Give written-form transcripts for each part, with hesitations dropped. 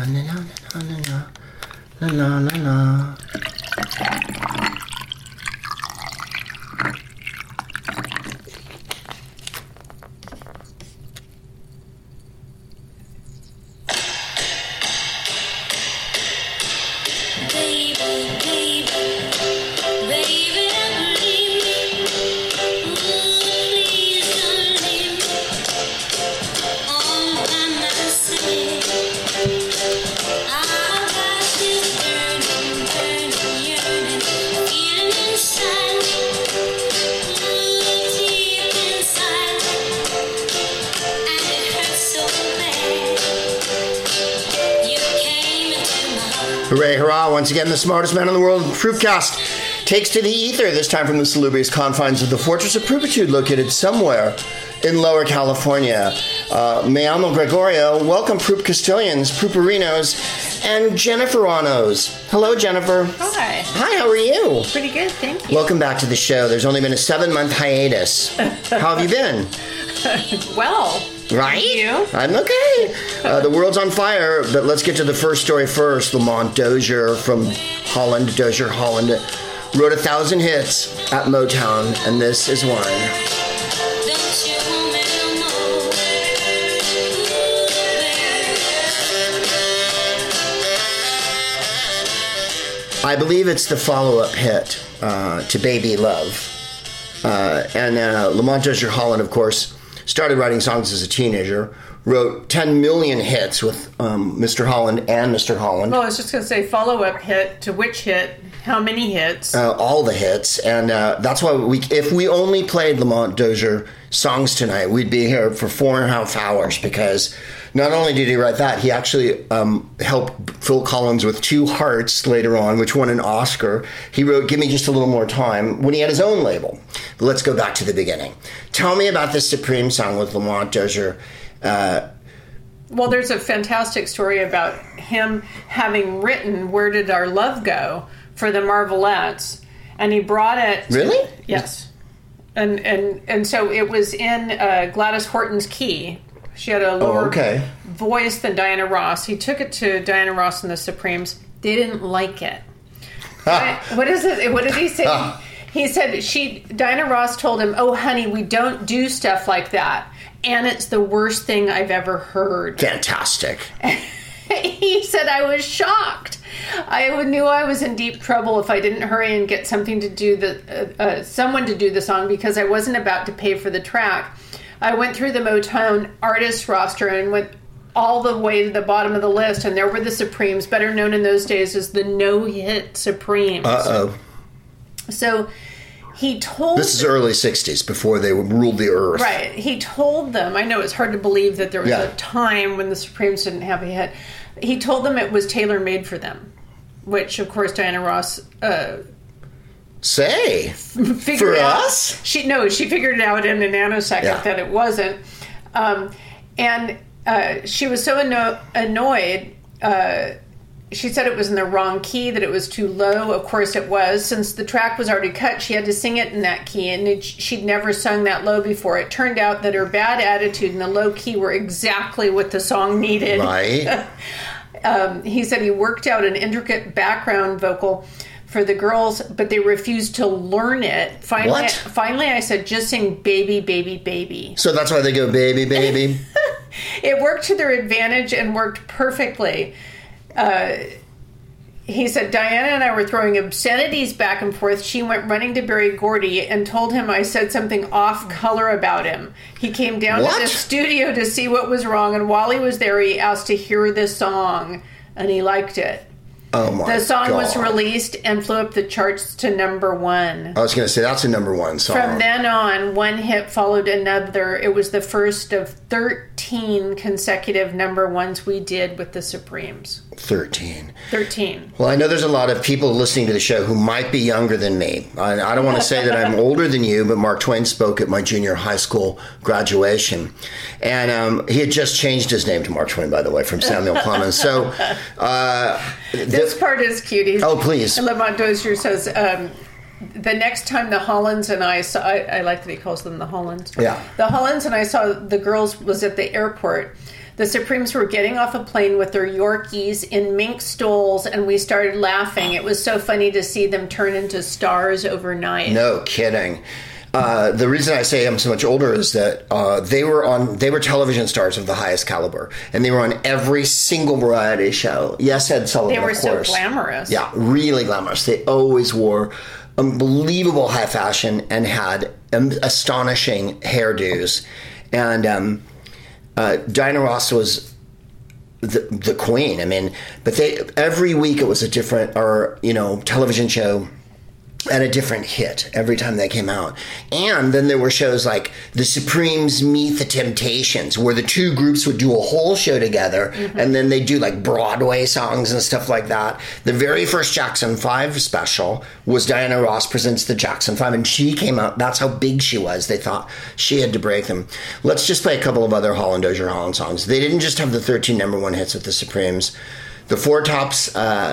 la la la la la la. Hooray, hurrah. Once again, the smartest man in the world, Proofcast, takes to the ether, this time from the salubrious confines of the Fortress of Proofitude, located somewhere in Lower California. Me llamo Gregorio. Welcome, Proof Castilians, Prooferinos, and Jenniferanos. Hello, Jennifer. Hi. Hi, how are you? Pretty good, thank you. Welcome back to the show. There's only been a 7-month hiatus. How have you been? Well. Right? You? I'm okay. The world's on fire, but let's get to the first story first. Lamont Dozier from Holland, Dozier, Holland, wrote 1,000 hits at Motown, and this is one. I believe it's the follow-up hit to Baby Love. And Lamont Dozier Holland, of course, started writing songs as a teenager, wrote 10 million hits with Mr. Holland and Mr. Holland. Well, I was just going to say follow-up hit to which hit, how many hits? All the hits. And that's why if we only played Lamont Dozier songs tonight, we'd be here for 4.5 hours, because not only did he write that, he actually helped Phil Collins with 2 Hearts later on, which won an Oscar. He wrote Give Me Just a Little More Time when he had his own label. But let's go back to the beginning. Tell me about this Supreme song with Lamont Dozier. Well, there's a fantastic story about him having written Where Did Our Love Go for the Marvelettes, and he brought it... Really? Yes. And so it was in Gladys Horton's key. She had a lower voice than Diana Ross. He took it to Diana Ross and the Supremes. They didn't like it. What is it? What did he say? He said Diana Ross told him, "Oh, honey, we don't do stuff like that. And it's the worst thing I've ever heard." Fantastic. He said, "I was shocked. I knew I was in deep trouble if I didn't hurry and get something to do someone to do the song, because I wasn't about to pay for the track. I went through the Motown artist roster and went all the way to the bottom of the list, and there were the Supremes, better known in those days as the No-Hit Supremes." Uh-oh. So he told... This is early 60s, before they ruled the earth. Right. He told them, I know it's hard to believe that there was a time when the Supremes didn't have a hit. He told them it was tailor-made for them, which, of course, Diana Ross... For us? She figured it out in a nanosecond that it wasn't. And she was so annoyed. She said it was in the wrong key, that it was too low. Of course it was. Since the track was already cut, she had to sing it in that key, and she'd never sung that low before. It turned out that her bad attitude and the low key were exactly what the song needed. Right. He said he worked out an intricate background vocal for the girls, but they refused to learn it. Finally, I said, just sing Baby, Baby, Baby. So that's why they go Baby, Baby? It worked to their advantage and worked perfectly. He said, Diana and I were throwing obscenities back and forth. She went running to Berry Gordy and told him I said something off color about him. He came down to the studio to see what was wrong, and while he was there, he asked to hear the song, and he liked it. Oh my God. The song was released and flew up the charts to number 1. I was going to say, that's a number 1 song. From then on, one hit followed another. It was the first of 13 consecutive number 1s we did with the Supremes. 13. Well, I know there's a lot of people listening to the show who might be younger than me. I don't want to say that I'm older than you, but Mark Twain spoke at my junior high school graduation. And he had just changed his name to Mark Twain, by the way, from Samuel Clemens. So... this part is cute. Oh, please. Lamont Dozier says, the next time the Hollands and I saw... I like that he calls them the Hollands. Yeah. The Hollands and I saw the girls was at the airport. The Supremes were getting off a plane with their Yorkies in mink stoles, and we started laughing. It was so funny to see them turn into stars overnight. No kidding. The reason I say I'm so much older is that they were television stars of the highest caliber, and they were on every single variety show. Yes, Ed Sullivan, they were of course. So glamorous. Yeah, really glamorous. They always wore unbelievable high fashion and had astonishing hairdos. And Diana Ross was the queen. I mean, but every week it was a different television show and a different hit every time they came out. And then there were shows like The Supremes Meet the Temptations, where the two groups would do a whole show together, and then they'd do like Broadway songs and stuff like that. The very first Jackson 5 special was Diana Ross Presents the Jackson 5, and she came out. That's how big she was. They thought she had to break them. Let's just play a couple of other Holland Dozier Holland songs. They didn't just have the 13 number one hits with the Supremes. The Four Tops...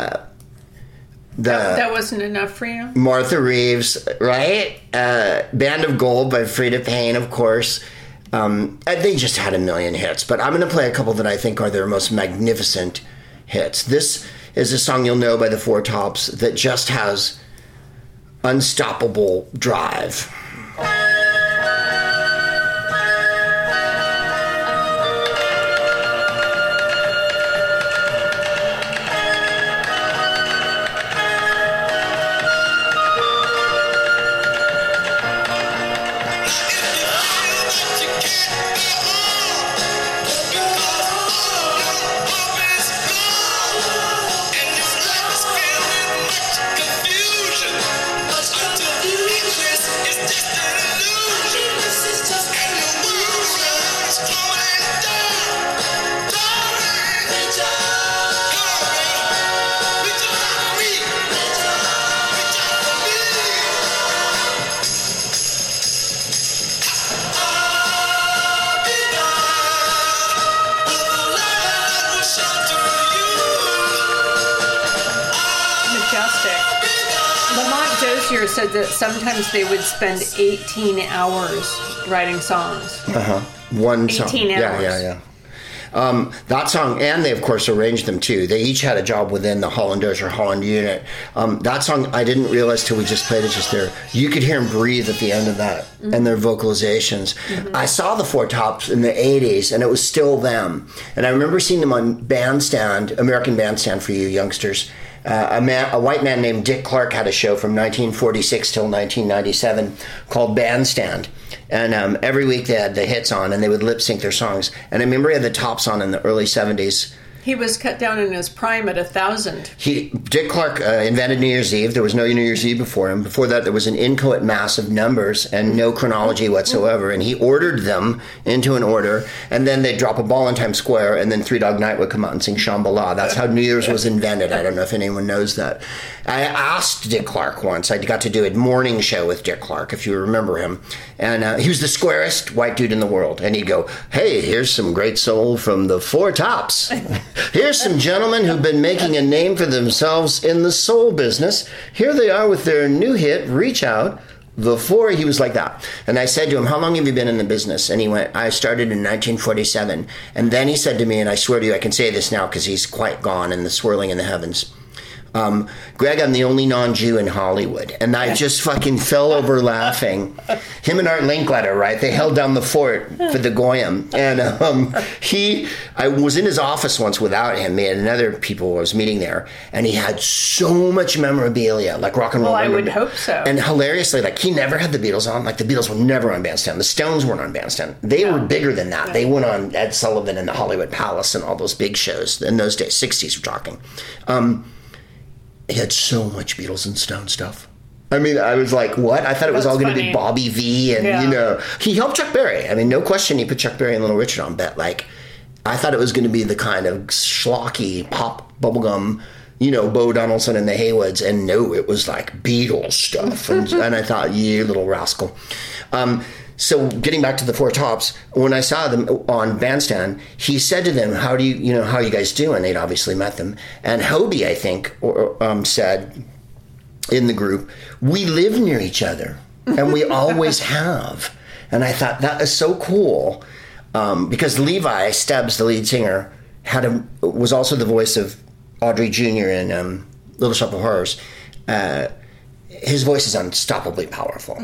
that wasn't enough for you? Martha Reeves, right? Band of Gold by Freda Payne, of course. They just had a million hits, but I'm going to play a couple that I think are their most magnificent hits. This is a song you'll know by the Four Tops that just has unstoppable drive. Said that sometimes they would spend 18 hours writing songs. One song. 18 hours. Yeah. That song, and they of course arranged them too. They each had a job within the Holland Dozier Holland unit. That song, I didn't realize till we just played it just there. You could hear them breathe at the end of that, and their vocalizations. I saw the Four Tops in the 80s, and it was still them. And I remember seeing them on Bandstand, American Bandstand for you youngsters. A white man named Dick Clark had a show from 1946 till 1997 called Bandstand. And every week they had the hits on, and they would lip sync their songs. And I remember he had the Tops on in the early 70s. He was cut down in his prime at 1,000. Dick Clark invented New Year's Eve. There was no New Year's Eve before him. Before that, there was an inchoate mass of numbers and no chronology whatsoever. And he ordered them into an order, and then they'd drop a ball in Times Square, and then Three Dog Night would come out and sing Shambhala. That's how New Year's was invented. I don't know if anyone knows that. I asked Dick Clark once. I got to do a morning show with Dick Clark, if you remember him. And he was the squarest white dude in the world. And he'd go, "Hey, here's some great soul from the Four Tops. Here's some gentlemen who've been making a name for themselves in the soul business. Here they are with their new hit, Reach Out." He was like that. And I said to him, "How long have you been in the business?" And he went, "I started in 1947. And then he said to me, and I swear to you, I can say this now because he's quite gone in the swirling in the heavens. "Greg, I'm the only non-Jew in Hollywood." And I just fucking fell over laughing. Him and Art Linkletter, right? They held down the fort for the Goyim. And I was in his office once without him. He had another people I was meeting there. And he had so much memorabilia, like rock and roll. Well, I would hope so. And hilariously, like, he never had the Beatles on. Like, the Beatles were never on Bandstand. The Stones weren't on Bandstand. They were bigger than that. They went on Ed Sullivan and the Hollywood Palace and all those big shows. In those days, 60s we're talking. He had so much Beatles and Stone stuff. I mean, I was like, what? I thought it was all going to be Bobby V and, he helped Chuck Berry. I mean, no question he put Chuck Berry and Little Richard on bet. Like, I thought it was going to be the kind of schlocky pop bubblegum, Bo Donaldson and the Haywoods. And no, it was like Beatles stuff. And I thought, you little rascal. So getting back to the Four Tops, when I saw them on Bandstand, he said to them, how are you guys doing? They'd obviously met them. And Hobie, I think, said in the group, "We live near each other, and we always have." And I thought, that is so cool. because Levi Stubbs, the lead singer, was also the voice of Audrey Jr. in Little Shop of Horrors. His voice is unstoppably powerful.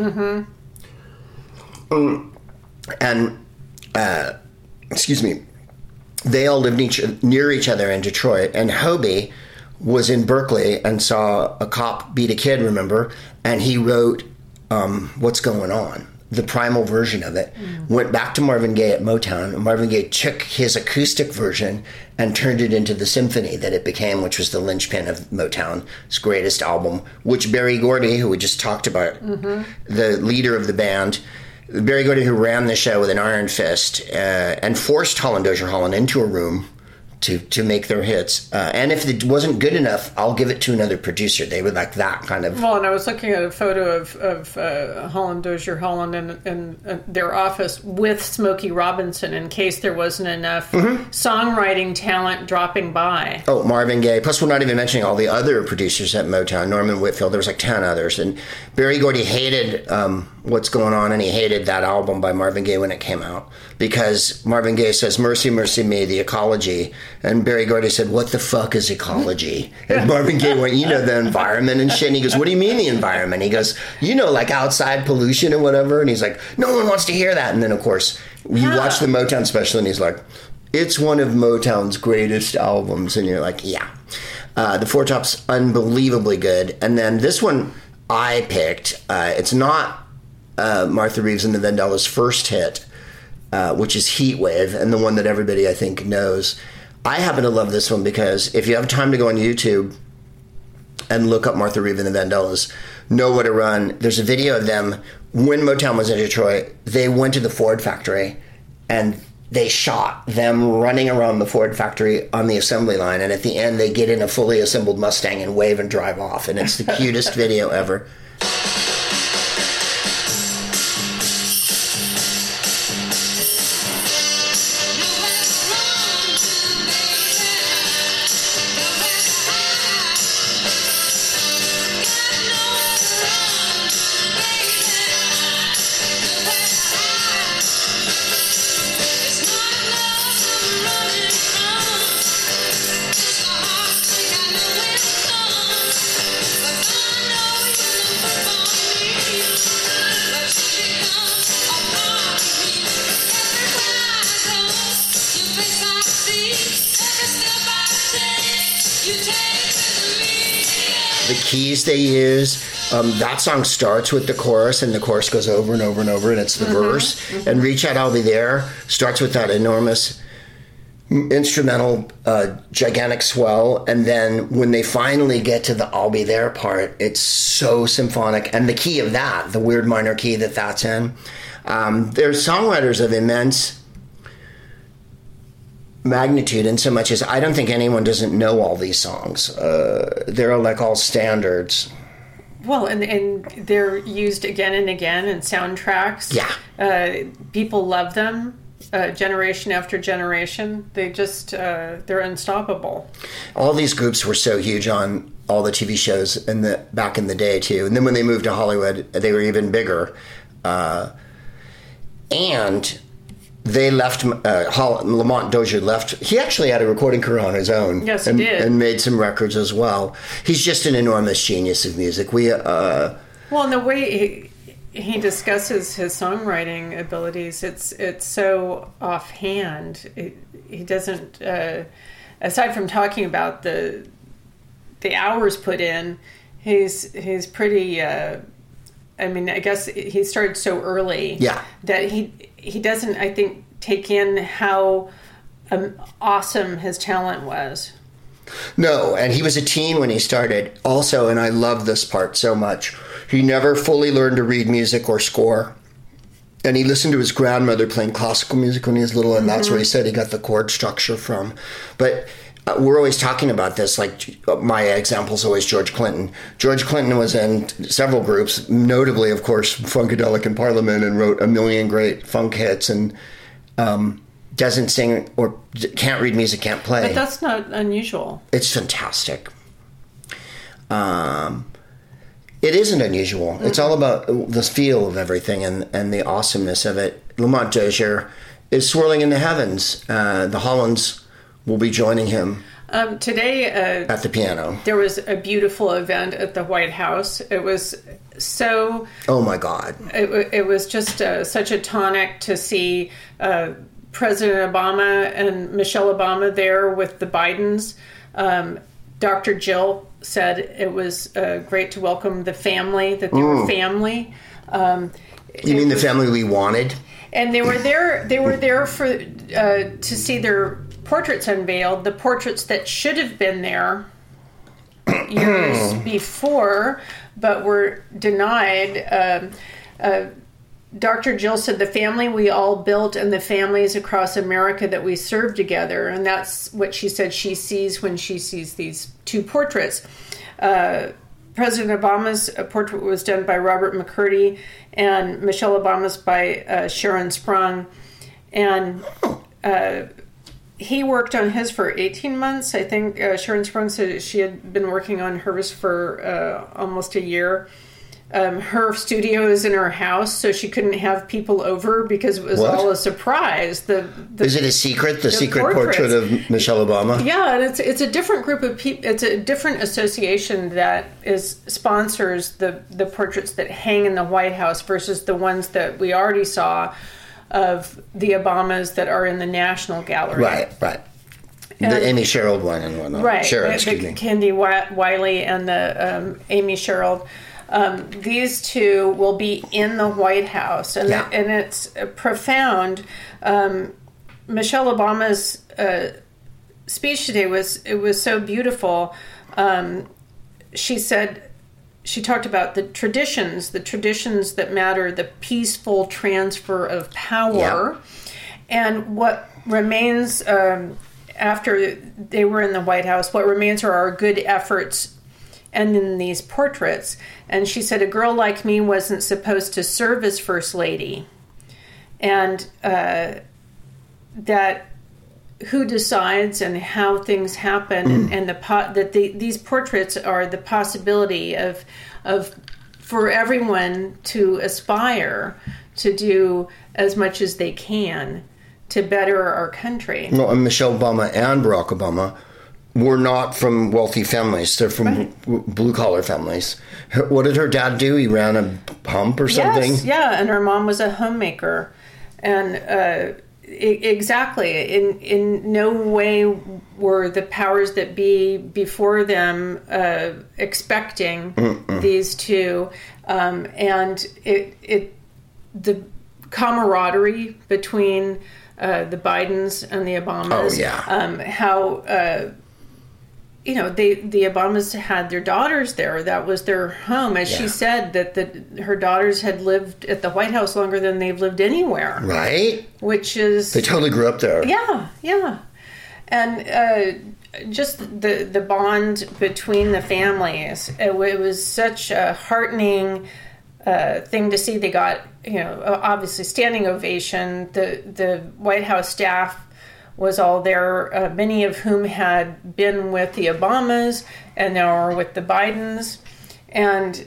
And excuse me, they all lived near each other in Detroit, and Hobie was in Berkeley and saw a cop beat a kid, remember? And he wrote What's Going On, the primal version of it, went back to Marvin Gaye at Motown, and Marvin Gaye took his acoustic version and turned it into the symphony that it became, which was the linchpin of Motown's greatest album, which Berry Gordy, who we just talked about, the leader of the band, Berry Gordy, who ran the show with an iron fist and forced Holland Dozier Holland into a room to make their hits. And if it wasn't good enough, I'll give it to another producer. They would like that kind of... Well, and I was looking at a photo of Holland Dozier Holland in their office with Smokey Robinson in case there wasn't enough songwriting talent dropping by. Oh, Marvin Gaye. Plus, we're not even mentioning all the other producers at Motown. Norman Whitfield. There was like 10 others. And Berry Gordy hated What's Going On, and he hated that album by Marvin Gaye when it came out. Because Marvin Gaye says, "Mercy, mercy me, the ecology." And Berry Gordy said, "What the fuck is ecology?" And Marvin Gaye went, "The environment and shit." And he goes, "What do you mean the environment?" He goes, like outside pollution and whatever. And he's like, "No one wants to hear that." And then, of course, you watch the Motown special and he's like, "It's one of Motown's greatest albums." And you're like, yeah. The Four Tops, unbelievably good. And then this one I picked. It's not Martha Reeves and the Vandellas' first hit, which is Heat Wave, and the one that everybody, I think, knows. I happen to love this one because if you have time to go on YouTube and look up Martha Reeves and the Vandellas, Know What to Run, there's a video of them when Motown was in Detroit. They went to the Ford factory and they shot them running around the Ford factory on the assembly line, and at the end they get in a fully assembled Mustang and wave and drive off, and it's the cutest video ever. Keys they use. That song starts with the chorus, and the chorus goes over and over and over, and it's the verse. And Reach Out, I'll Be There starts with that enormous instrumental, gigantic swell, and then when they finally get to the I'll Be There part, it's so symphonic. And the key of that, the weird minor key that's in, they're songwriters of immense magnitude, in so much as I don't think anyone doesn't know all these songs. They're like all standards. Well, and they're used again and again in soundtracks. Yeah. People love them. Generation after generation. They just, they're unstoppable. All these groups were so huge on all the TV shows back in the day, too. And then when they moved to Hollywood, they were even bigger. And they left, Lamont Dozier left. He actually had a recording career on his own. Yes, he did. And made some records as well. He's just an enormous genius of music. Well, and the way he discusses his songwriting abilities, it's so offhand. He doesn't, aside from talking about the hours put in, he's pretty, I guess he started so early that he doesn't, I think, take in how awesome his talent was. No, and he was a teen when he started. Also, and I love this part so much, he never fully learned to read music or score. And he listened to his grandmother playing classical music when he was little, and that's where he said he got the chord structure from. But we're always talking about this, like my example is always George Clinton. George Clinton was in several groups, notably, of course, Funkadelic and Parliament, and wrote a million great funk hits, and doesn't sing or can't read music, can't play. But that's not unusual. It's fantastic. It isn't unusual. It's all about the feel of everything and the awesomeness of it. Lamont Dozier is swirling in the heavens. The Hollands will be joining him today at the piano. There was a beautiful event at the White House. It was so... Oh, my God. It was just such a tonic to see President Obama and Michelle Obama there with the Bidens. Dr. Jill said it was great to welcome the family, that they were family. You mean the family we wanted? And they were there. They were there for to see their portraits unveiled. The portraits that should have been there years before, but were denied. Dr. Jill said the family we all built and the families across America that we serve together. And that's what she said she sees when she sees these two portraits. President Obama's portrait was done by Robert McCurdy and Michelle Obama's by Sharon Sprung. And he worked on his for 18 months. I think Sharon Sprung said she had been working on hers for almost a year. Her studio is in her house, so she couldn't have people over because it was all a surprise. Is it a secret? The secret portrait of Michelle Obama? Yeah, and it's a different group of people. It's a different association that sponsors the portraits that hang in the White House versus the ones that we already saw of the Obamas that are in the National Gallery. Right. And the Amy Sherald one and whatnot. Right. Sherald, the Candy Wiley and the Amy Sherald. These two will be in the White House, and it's profound. Michelle Obama's speech today was so beautiful. She said she talked about the traditions that matter, the peaceful transfer of power, and what remains after they were in the White House. What remains are our good efforts. And in these portraits. And she said, a girl like me wasn't supposed to serve as First Lady. And that who decides and how things happen, and these portraits are the possibility of for everyone to aspire to do as much as they can to better our country. Well, and Michelle Obama and Barack Obama were not from wealthy families. They're from blue-collar families. What did her dad do? He ran a pump or something? Yes, yeah, and her mom was a homemaker. And exactly, in no way were the powers that be before them expecting these two. And the camaraderie between the Bidens and the Obamas. Oh, yeah. How... the Obamas had their daughters there. That was their home. As she said, that her daughters had lived at the White House longer than they've lived anywhere. Right. Which is... They totally grew up there. Yeah. And just the bond between the families. It was such a heartening thing to see. They got, obviously standing ovation. The White House staff was all there, many of whom had been with the Obamas and now are with the Bidens. And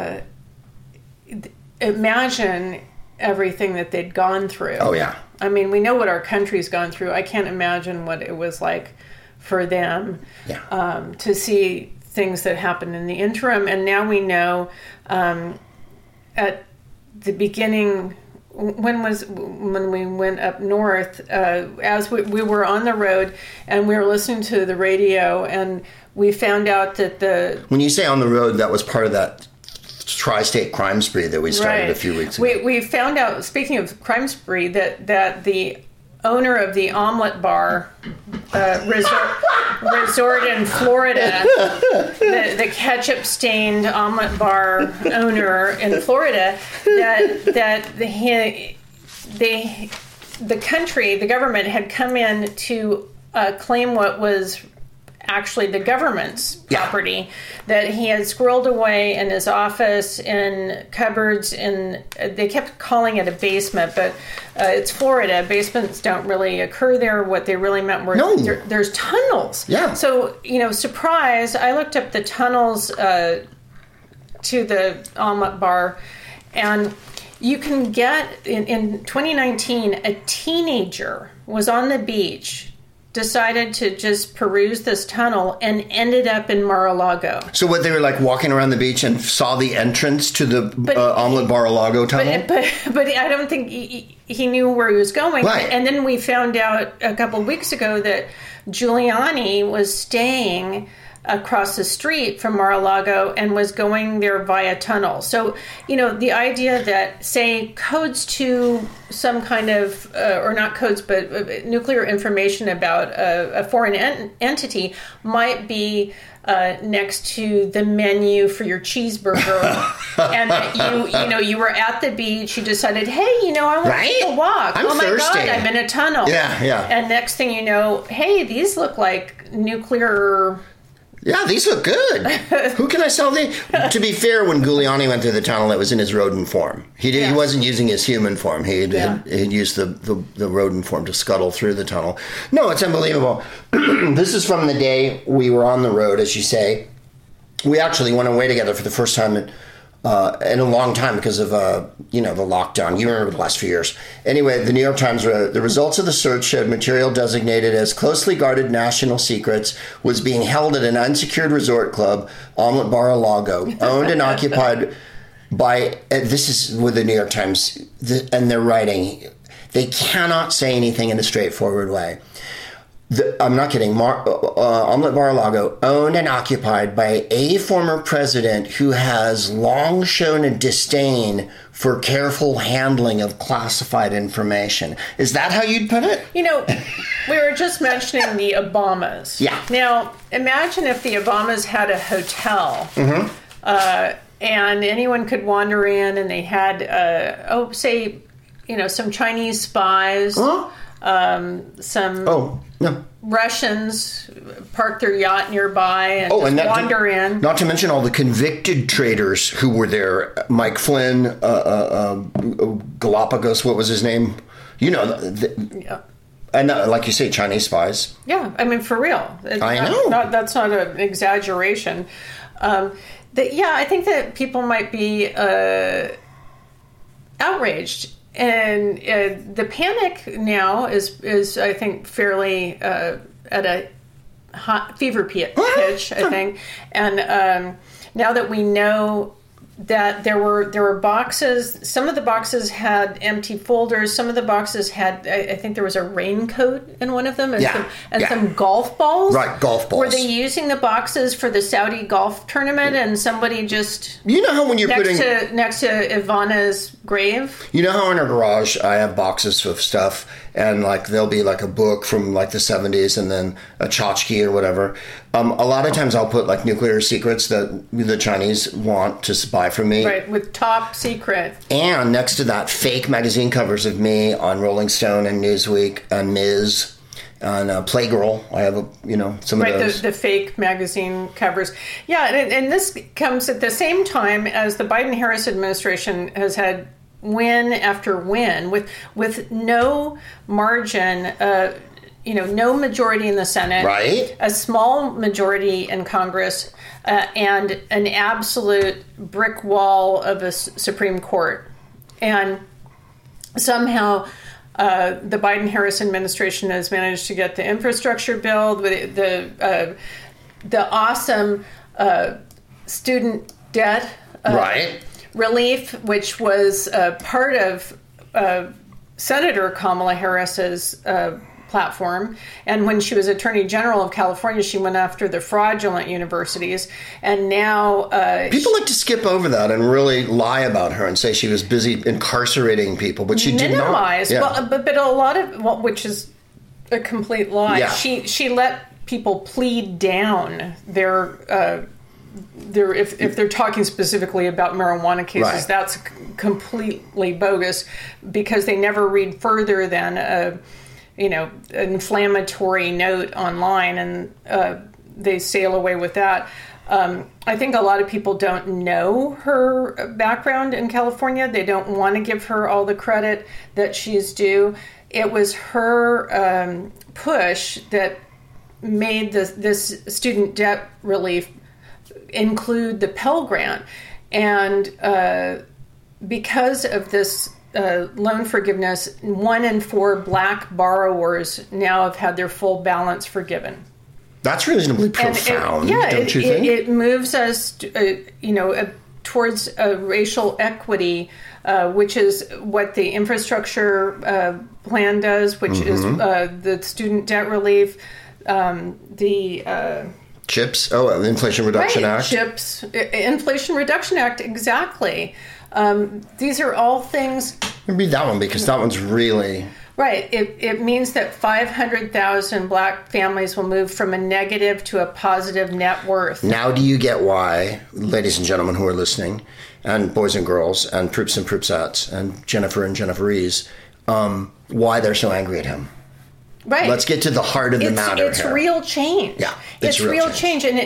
imagine everything that they'd gone through. Oh, yeah. I mean, we know what our country's gone through. I can't imagine what it was like for them to see things that happened in the interim. And now we know at the beginning... When we went up north, as we were on the road and we were listening to the radio, and we found out that when you say on the road, that was part of that tri-state crime spree that we started a few weeks ago. We found out, speaking of crime spree, that the owner of the omelet bar resort in Florida, the ketchup-stained omelet bar owner in Florida, that the government had come in to claim what was actually the government's property, that he had squirreled away in his office, in cupboards, they kept calling it a basement, but it's Florida. Basements don't really occur there. What they really meant were there's tunnels. Yeah. So, surprise, I looked up the tunnels to the omelet bar, and You can get, in 2019, a teenager was on the beach, decided to just peruse this tunnel, and ended up in Mar-a-Lago. So what, they were like walking around the beach and saw the entrance to the Omelette Bar-a-Lago tunnel? But I don't think he knew where he was going. Right. And then we found out a couple of weeks ago that Giuliani was staying across the street from Mar-a-Lago and was going there via tunnel. So, the idea that, say, codes to some kind of, or not codes, but nuclear information about a foreign entity might be next to the menu for your cheeseburger, and that you were at the beach, you decided, hey, I want to take a walk. I'm thirsty. My God, I'm in a tunnel. Yeah. And next thing you know, hey, these look like nuclear. Yeah, these look good. Who can I sell these? To be fair, when Giuliani went through the tunnel, it was in his rodent form. He wasn't using his human form. He'd used the rodent form to scuttle through the tunnel. No, it's unbelievable. This is from the day we were on the road, as you say. We actually went away together for the first time in a long time because of the lockdown. You remember the last few years. Anyway, the New York Times wrote, the results of the search showed material designated as closely guarded national secrets was being held at an unsecured resort club, Omelette Bar-a-Lago, owned and occupied by, this is with the New York Times, and they're writing, they cannot say anything in a straightforward way. I'm not kidding. Omelette Bar-a-Lago, owned and occupied by a former president who has long shown a disdain for careful handling of classified information. Is that how you'd put it? We were just mentioning the Obamas. Yeah. Now, imagine if the Obamas had a hotel, and anyone could wander in, and they had, some Chinese spies. Huh? Some Russians park their yacht nearby and wander in. Not to mention all the convicted traders who were there. Mike Flynn, Galapagos, what was his name? And like you say, Chinese spies. Yeah, I mean, for real. I know. That's not an exaggeration. I think that people might be outraged. And the panic now is I think fairly at a hot fever pitch, I think. And now that we know that there were boxes, some of the boxes had empty folders, some of the boxes had, I think there was a raincoat in one of them, and some golf balls. Right, golf balls. Were they using the boxes for the Saudi golf tournament, and somebody just... You know how when you're next to Ivana's grave? You know how in our garage I have boxes of stuff, and there'll be a book from the 70s and then a tchotchke or whatever. A lot of times I'll put nuclear secrets that the Chinese want to buy from me. Right, with top secret. And next to that, fake magazine covers of me on Rolling Stone and Newsweek and Ms. and Playgirl. I have some of those. The fake magazine covers. Yeah, and this comes at the same time as the Biden-Harris administration has had win after win with no margin, no majority in the Senate, right? A small majority in Congress, and an absolute brick wall of a Supreme Court. And somehow the Biden-Harris administration has managed to get the infrastructure bill, the awesome student debt right. relief, which was part of Senator Kamala Harris's platform. And when she was Attorney General of California, she went after the fraudulent universities. And now... people like to skip over that and really lie about her and say she was busy incarcerating people, but she did not. Minimize. Yeah. Well, but a lot of... which is a complete lie. Yeah. She let people plead down their if they're talking specifically about marijuana cases, right. That's completely bogus because they never read further than an inflammatory note online, and they sail away with that. I think a lot of people don't know her background in California. They don't want to give her all the credit that she's due. It was her push that made this student debt relief include the Pell Grant. And because of this loan forgiveness, 1 in 4 black borrowers now have had their full balance forgiven. That's reasonably profound, don't you think? It moves us, towards racial equity, which is what the infrastructure plan does, which is the student debt relief, the... CHIPS? Oh, the Inflation Reduction Act? CHIPS, Inflation Reduction Act, exactly. These are all things... Read that one, because that one's really... Right. It means that 500,000 black families will move from a negative to a positive net worth. Now do you get why, ladies and gentlemen who are listening, and boys and girls, and Proops and Proopsettes, and Jennifer and Jenniferese, why they're so angry at him? Right. Let's get to the heart of the matter. It's real change. Yeah, it's real change. And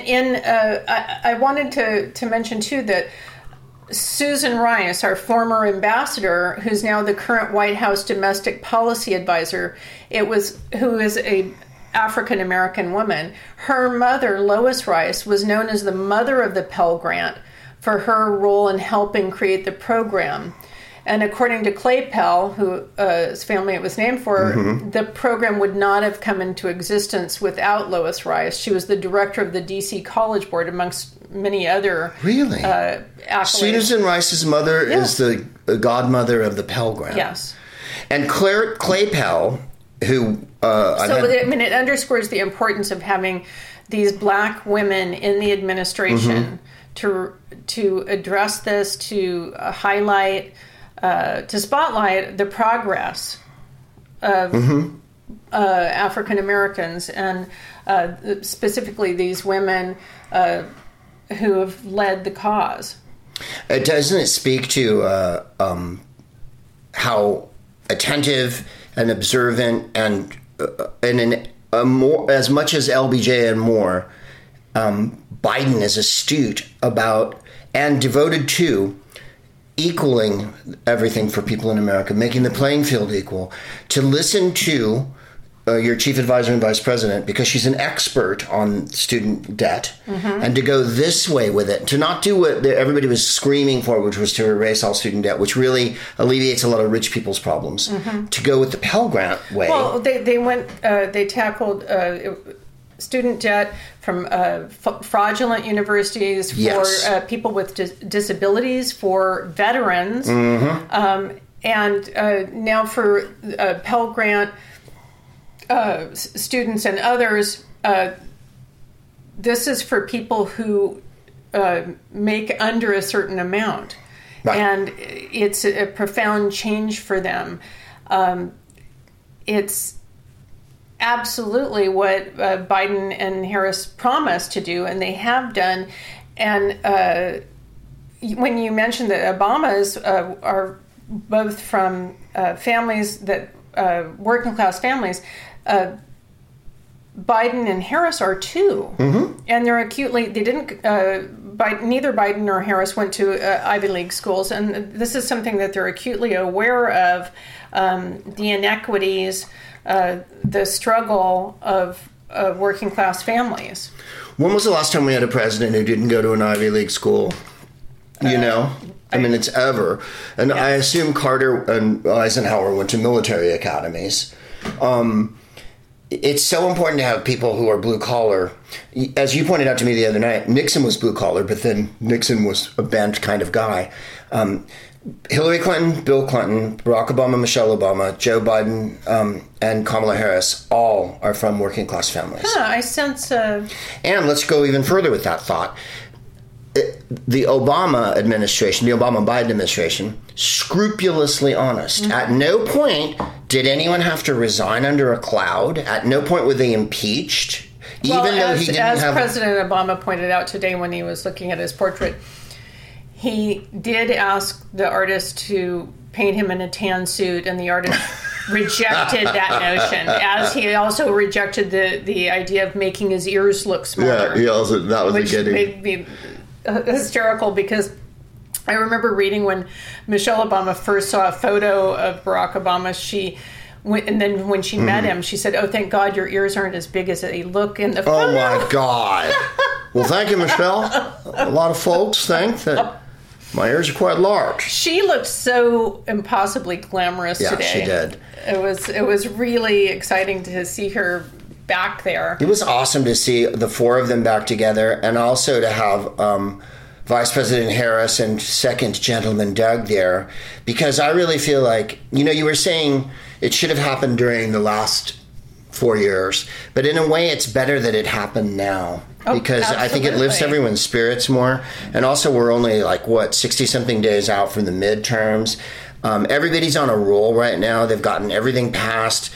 I wanted to mention, too, that Susan Rice, our former ambassador, who's now the current White House domestic policy advisor, who is a African-American woman. Her mother, Lois Rice, was known as the mother of the Pell Grant for her role in helping create the program. And according to Clay Pell, whose family it was named for, the program would not have come into existence without Lois Rice. She was the director of the D.C. College Board, amongst many other accolades. Susan Rice's mother is the godmother of the Pell Grant. Yes. And Clay Pell, who... it underscores the importance of having these black women in the administration to address this, to highlight... to spotlight the progress of African Americans, and specifically these women who have led the cause. Doesn't it speak to how attentive and observant and more, as much as LBJ and more, Biden is astute about and devoted to equaling everything for people in America, making the playing field equal, to listen to your chief advisor and vice president, because she's an expert on student debt, and to go this way with it, to not do what everybody was screaming for, which was to erase all student debt, which really alleviates a lot of rich people's problems, to go with the Pell Grant way. Well, they tackled student debt from fraudulent universities for people with disabilities, for veterans, and now for Pell Grant students and others. This is for people who make under a certain amount, and it's a profound change for them. It's absolutely what Biden and Harris promised to do, and they have done. And when you mentioned that Obamas are both from families that working class families, Biden and Harris are too, and they're acutely. They didn't. Neither Biden nor Harris went to Ivy League schools, and this is something that they're acutely aware of: the inequities. The struggle of working class families. When was the last time we had a president who didn't go to an Ivy League school? It's ever. And I assume Carter and Eisenhower went to military academies. It's so important to have people who are blue collar. As you pointed out to me the other night, Nixon was blue collar, but then Nixon was a bent kind of guy. Hillary Clinton, Bill Clinton, Barack Obama, Michelle Obama, Joe Biden, and Kamala Harris all are from working class families. I sense... And let's go even further with that thought. The Obama administration, the Obama-Biden administration, scrupulously honest. At no point did anyone have to resign under a cloud. At no point were they impeached. As President Obama pointed out today when he was looking at his portrait, he did ask the artist to paint him in a tan suit, and the artist rejected that notion, as he also rejected the idea of making his ears look smaller. Yeah, that was which made me hysterical, because I remember reading when Michelle Obama first saw a photo of Barack Obama, and then when she met him, she said, "Oh, thank God your ears aren't as big as they look in the photo." Oh, my God. Well, thank you, Michelle. A lot of folks think that My ears are quite large. She looked so impossibly glamorous today. Yeah, she did. It was really exciting to see her back there. It was awesome to see the four of them back together, and also to have Vice President Harris and Second Gentleman Doug there, because I really feel like, you were saying it should have happened during the last 4 years, but in a way it's better that it happened now, because I think it lifts everyone's spirits more. And also we're only 60 something days out from the midterms. Everybody's on a roll right now. They've gotten everything passed.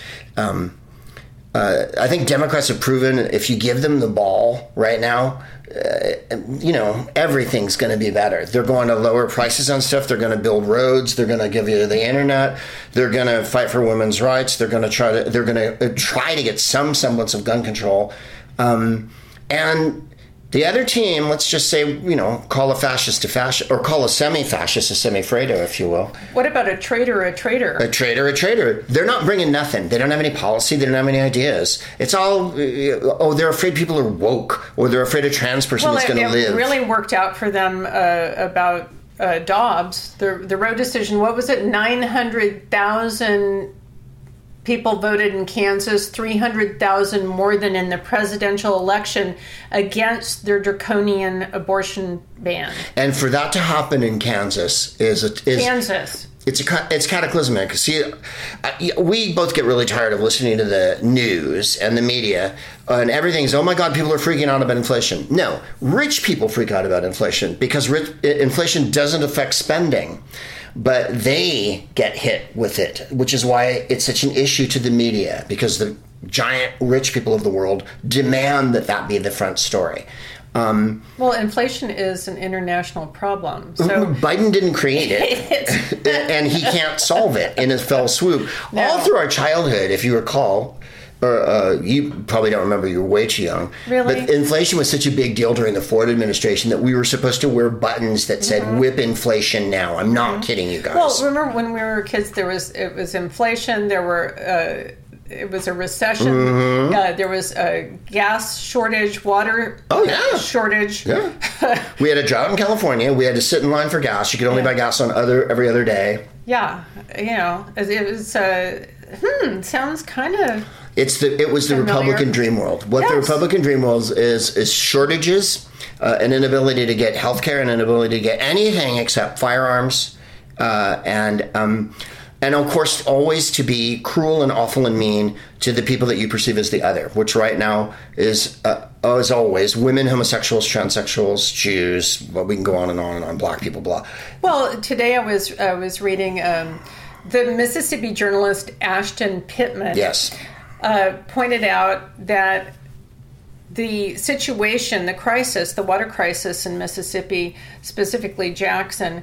I think Democrats have proven if you give them the ball right now, everything's going to be better. They're going to lower prices on stuff. They're going to build roads. They're going to give you the internet. They're going to fight for women's rights. They're going to try to get some semblance of gun control. And the other team, let's just say, call a fascist a fascist, or call a semi-fascist a semifredo, if you will. What about a traitor a traitor? A traitor a traitor. They're not bringing nothing. They don't have any policy. They don't have any ideas. It's all, they're afraid people are woke, or they're afraid a trans person is going to live. It really worked out for them about Dobbs. The Roe decision, what was it, 900,000 people voted in Kansas, 300,000 more than in the presidential election, against their draconian abortion ban. And for that to happen in Kansas it's cataclysmic. See, we both get really tired of listening to the news and the media, and everything's, oh my God, people are freaking out about inflation. No, rich people freak out about inflation because inflation doesn't affect spending. But they get hit with it, which is why it's such an issue to the media, because the giant rich people of the world demand that be the front story. Well, inflation is an international problem. So Biden didn't create it, and he can't solve it in a fell swoop. No. All through our childhood, if you recall, or you probably don't remember, you're way too young. Really? But inflation was such a big deal during the Ford administration that we were supposed to wear buttons that said, whip inflation now. I'm not kidding you guys. Well, remember when we were kids, it was inflation, there were... it was a recession. There was a gas shortage, water shortage. Yeah. We had a drought in California. We had to sit in line for gas. You could only buy gas on every other day. Yeah, it was. Sounds kind of. It was the Republican dream world. What the Republican dream world is shortages, an inability to get health care, an inability to get anything except firearms, and of course, always to be cruel and awful and mean to the people that you perceive as the other, which right now is, as always, women, homosexuals, transsexuals, Jews. Well, we can go on and on, black people, blah. Well, today I was reading the Mississippi journalist Ashton Pittman. Yes. Pointed out that the situation, the crisis, the water crisis in Mississippi, specifically Jackson,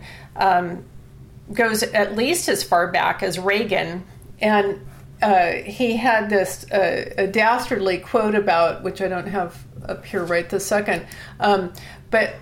goes at least as far back as Reagan. And he had this a dastardly quote about, which I don't have up here right this second, but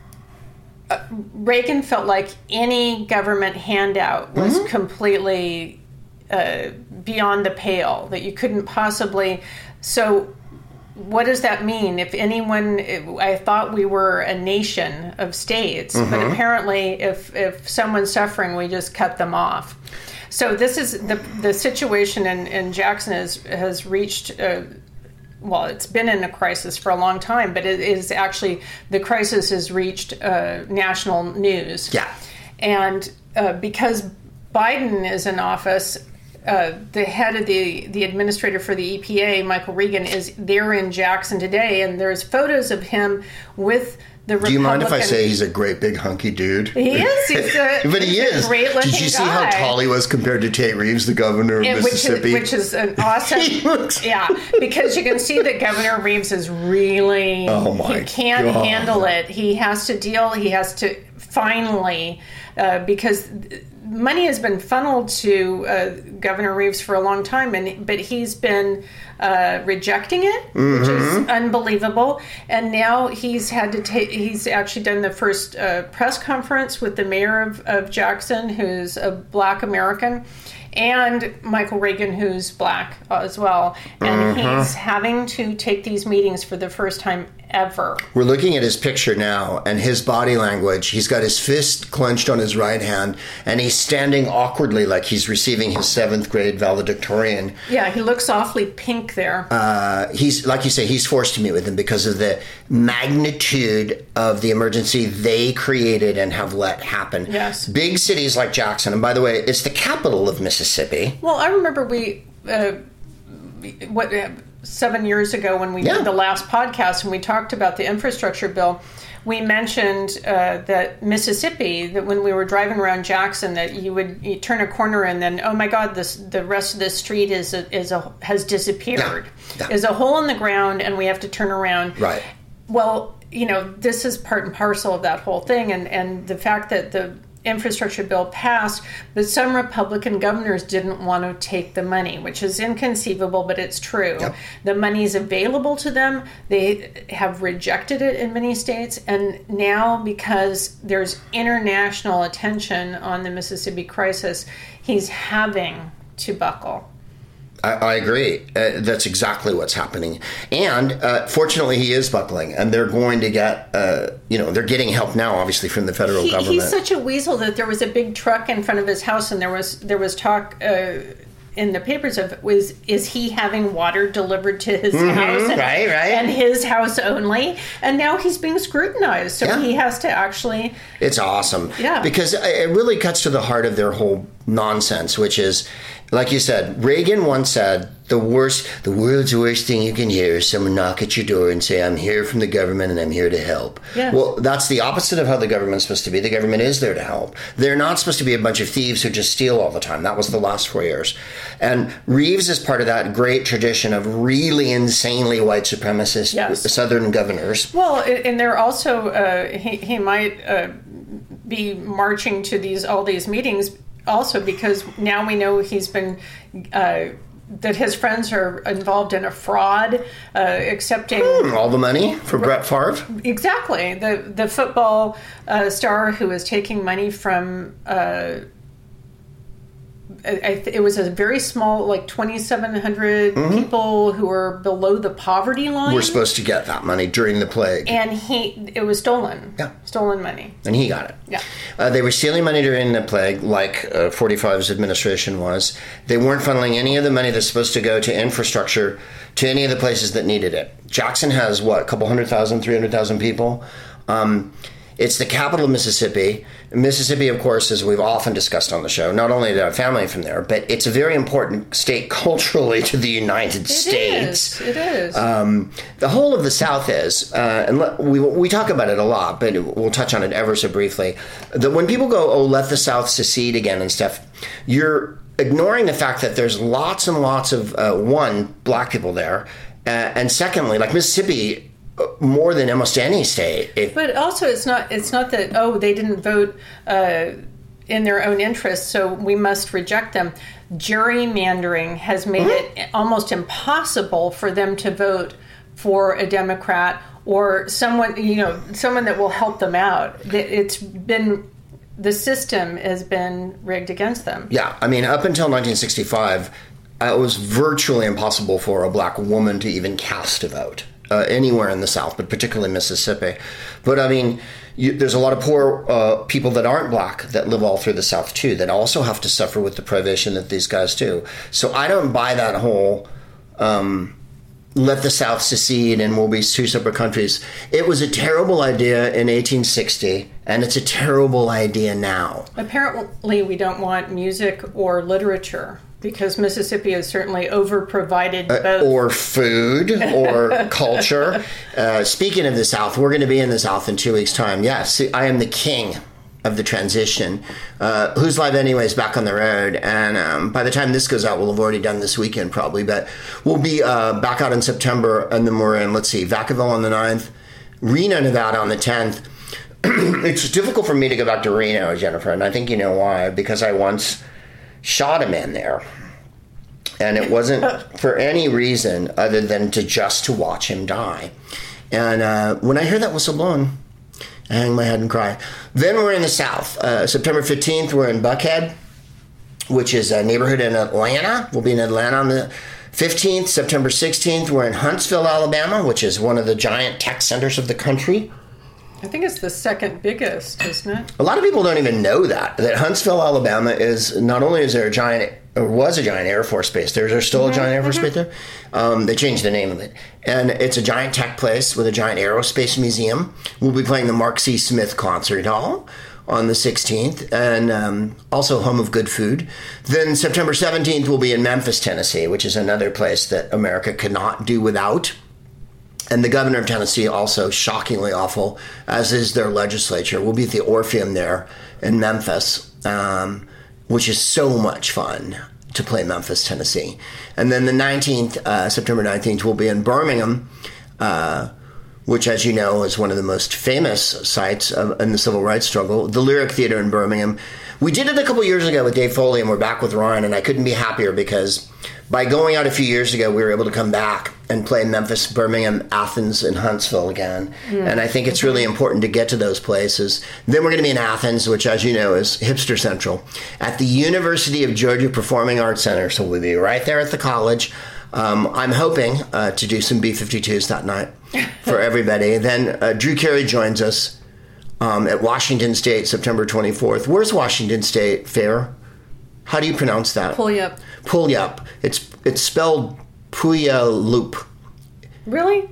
Reagan felt like any government handout was completely beyond the pale, that you couldn't possibly... So what does that mean? If anyone... I thought we were a nation of states, but apparently if someone's suffering, we just cut them off. So this is the situation in Jackson has reached... well, it's been in a crisis for a long time, but it is actually... The crisis has reached national news. Yeah. And because Biden is in office... the head of the administrator for the EPA, Michael Regan, is there in Jackson today, and there's photos of him with the Republican... Do you mind if I say he's a great big hunky dude? He is. But he is. Great-looking Did you see guy. How tall he was compared to Tate Reeves, the governor of Mississippi? Which is an awesome... Yeah, because you can see that Governor Reeves is really... Oh my He can't handle it. He has to finally... because... money has been funneled to Governor Reeves for a long time, but he's been rejecting it, which is unbelievable. And now he's had to take. He's actually done the first press conference with the mayor of Jackson, who's a Black American, and Michael Regan, who's Black as well. And he's having to take these meetings for the first time ever. We're looking at his picture now, and his body language. He's got his fist clenched on his right hand, and he's standing awkwardly like he's receiving his 7th grade valedictorian. Yeah, he looks awfully pink there. He's, like you say, he's forced to meet with him because of the magnitude of the emergency they created and have let happen. Yes. Big cities like Jackson, and by the way, it's the capital of Mississippi. Well, I remember 7 years ago when we did the last podcast and we talked about the infrastructure bill, we mentioned that Mississippi, that when we were driving around Jackson, that you turn a corner and then, oh my God, the rest of the street has disappeared. Yeah. Is a hole in the ground and we have to turn around. Right. Well, this is part and parcel of that whole thing, and the fact that the infrastructure bill passed, but some Republican governors didn't want to take the money, which is inconceivable, but it's true. Yep. The money is available to them. They have rejected it in many states, and now because there's international attention on the Mississippi crisis, he's having to buckle. I agree. That's exactly what's happening. And fortunately, he is buckling, and they're going to get, they're getting help now, obviously, from the federal government. He's such a weasel that there was a big truck in front of his house, and there was talk in the papers of, is he having water delivered to his house? And, right. And his house only. And now he's being scrutinized, so he has to actually... It's awesome. Yeah. Because it really cuts to the heart of their whole nonsense, which is, like you said, Reagan once said, the world's worst thing you can hear is someone knock at your door and say, I'm here from the government and I'm here to help. Yes. Well, that's the opposite of how the government's supposed to be. The government is there to help. They're not supposed to be a bunch of thieves who just steal all the time. That was the last 4 years. And Reeves is part of that great tradition of really insanely white supremacist Southern governors. Well, and they're also, he might be marching to all these meetings also because now we know he's been... that his friends are involved in a fraud, accepting... all the money for Brett Favre? Exactly. The football star who is taking money from... it was a very small, like 2,700 people who are below the poverty line. We're supposed to get that money during the plague. And it was stolen. Yeah. Stolen money. And he got it. Yeah. They were stealing money during the plague, like 45's administration was. They weren't funneling any of the money that's supposed to go to infrastructure to any of the places that needed it. Jackson has, a couple 100,000, 300,000 people. It's the capital of Mississippi. Mississippi, of course, as we've often discussed on the show, not only do I have family from there, but it's a very important state culturally to the United States. It is. The whole of the South is, and we talk about it a lot, but we'll touch on it ever so briefly, that when people go, let the South secede again and stuff, you're ignoring the fact that there's lots and lots of, black people there, and secondly, like Mississippi... more than almost any state. But also, it's not that, they didn't vote in their own interest, so we must reject them. Gerrymandering has made it almost impossible for them to vote for a Democrat or someone that will help them out. The system has been rigged against them. Yeah, I mean, up until 1965, it was virtually impossible for a black woman to even cast a vote. Anywhere in the South, but particularly Mississippi. But I mean, there's a lot of poor people that aren't black that live all through the South too, that also have to suffer with the privation that these guys do. So I don't buy that whole let the South secede and we'll be two separate countries. It was a terrible idea in 1860, and it's a terrible idea now. Apparently, we don't want music or literature. Because Mississippi has certainly over-provided both. Or food, or culture. Speaking of the South, we're going to be in the South in 2 weeks' time. Yes, I am the king of the transition. Who's Live Anyways back on the road. And by the time this goes out, we'll have already done this weekend probably. But we'll be back out in September, and then we're in, Vacaville on the 9th, Reno, Nevada on the 10th. It's difficult for me to go back to Reno, Jennifer, and I think you know why. Because I once... shot a man there, and it wasn't for any reason other than to watch him die. And when I hear that whistle blowing, I hang my head and cry. Then we're in the South. September 15th, we're in Buckhead, which is a neighborhood in Atlanta. We'll be in Atlanta on the 15th, September 16th, we're in Huntsville, Alabama, which is one of the giant tech centers of the country. I think it's the second biggest, isn't it? A lot of people don't even know that Huntsville, Alabama is not only is there was a giant Air Force base. There's still a giant Air Force base there. They changed the name of it. And it's a giant tech place with a giant aerospace museum. We'll be playing the Mark C. Smith Concert Hall on the 16th, and also home of good food. Then September 17th, we'll be in Memphis, Tennessee, which is another place that America could not do without. And the governor of Tennessee, also shockingly awful, as is their legislature. We'll be at the Orpheum there in Memphis, which is so much fun to play Memphis, Tennessee. And then the 19th, September 19th, we'll be in Birmingham, which, as you know, is one of the most famous sites in the civil rights struggle, the Lyric Theater in Birmingham. We did it a couple years ago with Dave Foley, and we're back with Ryan, and I couldn't be happier because by going out a few years ago, we were able to come back and play Memphis, Birmingham, Athens, and Huntsville again. And I think it's really important to get to those places. Then we're going to be in Athens, which, as you know, is hipster central, at the University of Georgia Performing Arts Center. So we'll be right there at the college. I'm hoping to do some B-52s that night for everybody. Then Drew Carey joins us at Washington State, September 24th. Where's Washington State Fair? How do you pronounce that? Puyallup. Puyallup. It's spelled Puyallup. Really?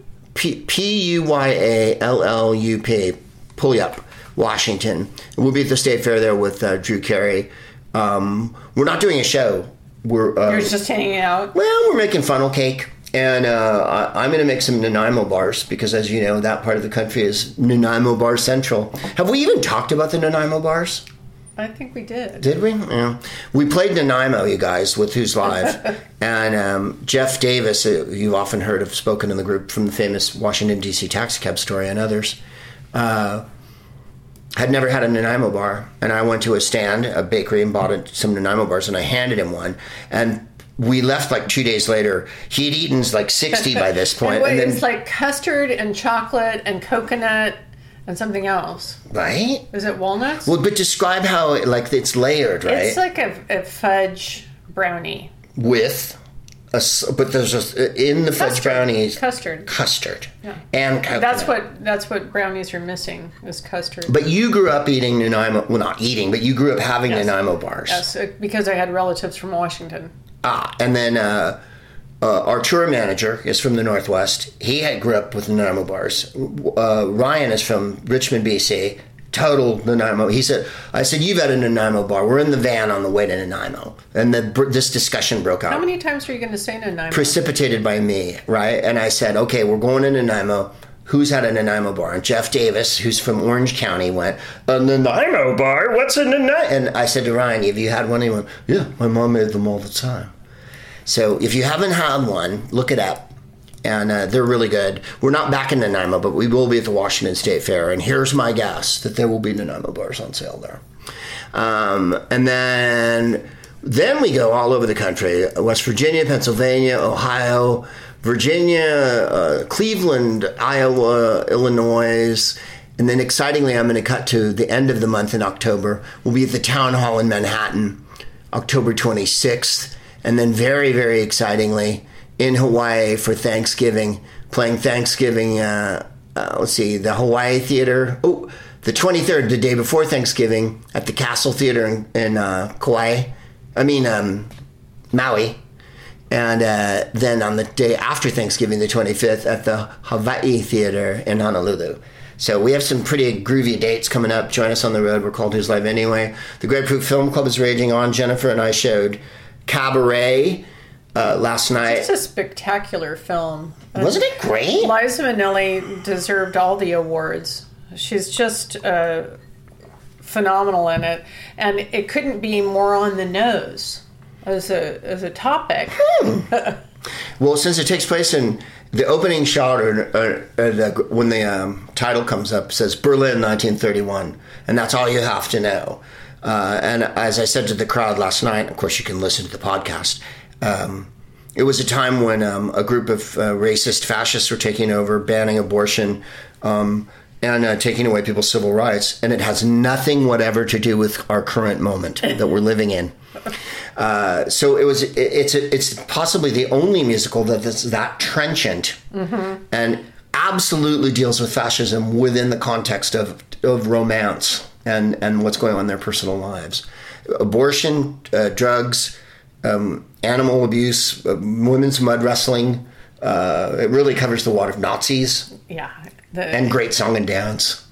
Puyallup. Puyallup, Washington. We'll be at the State Fair there with Drew Carey. We're not doing a show. You're just hanging out? Well, we're making funnel cake. And I'm going to make some Nanaimo bars because, as you know, that part of the country is Nanaimo Bar Central. Have we even talked about the Nanaimo bars? I think we did. Did we? Yeah. We played Nanaimo, you guys, with Who's Live. And Jeff Davis, you've often heard of, spoken in the group from the famous Washington, D.C. taxi cab story and others, had never had a Nanaimo bar. And I went to a stand, a bakery, and bought some Nanaimo bars, and I handed him one. And we left like 2 days later. He'd eaten like 60 by this point. And then, it's like custard and chocolate and coconut and something else. Right? Is it walnuts? Well, but describe how it's layered, right? It's like a fudge brownie. But there's in the fudge brownies custard. Yeah. And coconut. That's what brownies are missing is custard. But you grew up eating Nanaimo. Well, not eating, but you grew up having Nanaimo bars. Yes, because I had relatives from Washington. And then our tour manager is from the Northwest. He grew up with Nanaimo bars. Ryan is from Richmond, BC. Total Nanaimo. I said, you've had a Nanaimo bar. We're in the van on the way to Nanaimo. And this discussion broke out. How many times were you going to say Nanaimo? Precipitated by me, right? And I said, okay, we're going to Nanaimo. Who's had a Nanaimo bar? And Jeff Davis, who's from Orange County, went, a Nanaimo bar? What's a Nanaimo? And I said to Ryan, have you had one? He went, yeah, my mom made them all the time. So if you haven't had one, look it up. And they're really good. We're not back in Nanaimo, but we will be at the Washington State Fair. And here's my guess, that there will be Nanaimo bars on sale there. And then we go all over the country. West Virginia, Pennsylvania, Ohio, Virginia, Cleveland, Iowa, Illinois. And then excitingly, I'm going to cut to the end of the month in October. We'll be at the Town Hall in Manhattan, October 26th. And then very, very excitingly, in Hawaii for Thanksgiving, playing Thanksgiving, the Hawaii Theater. Oh, the 23rd, the day before Thanksgiving, at the Castle Theater in Maui. And then on the day after Thanksgiving, the 25th, at the Hawaii Theater in Honolulu. So we have some pretty groovy dates coming up. Join us on the road. We're called Who's Live Anyway. The Grapefruit Film Club is raging on. Jennifer and I showed Cabaret last night. It's a spectacular film. Wasn't it great? Liza Minnelli deserved all the awards. She's just phenomenal in it, and it couldn't be more on the nose as a topic. Well, since it takes place in the opening shot, when the title comes up, says Berlin 1931, and that's all you have to know. And as I said to the crowd last night, of course you can listen to the podcast, it was a time when a group of racist fascists were taking over, banning abortion, and taking away people's civil rights. And it has nothing whatever to do with our current moment that we're living in. So it's possibly the only musical that's that trenchant and absolutely deals with fascism within the context of romance and what's going on in their personal lives. Abortion, drugs, animal abuse, women's mud wrestling. It really covers the water of Nazis. Yeah. And great song and dance.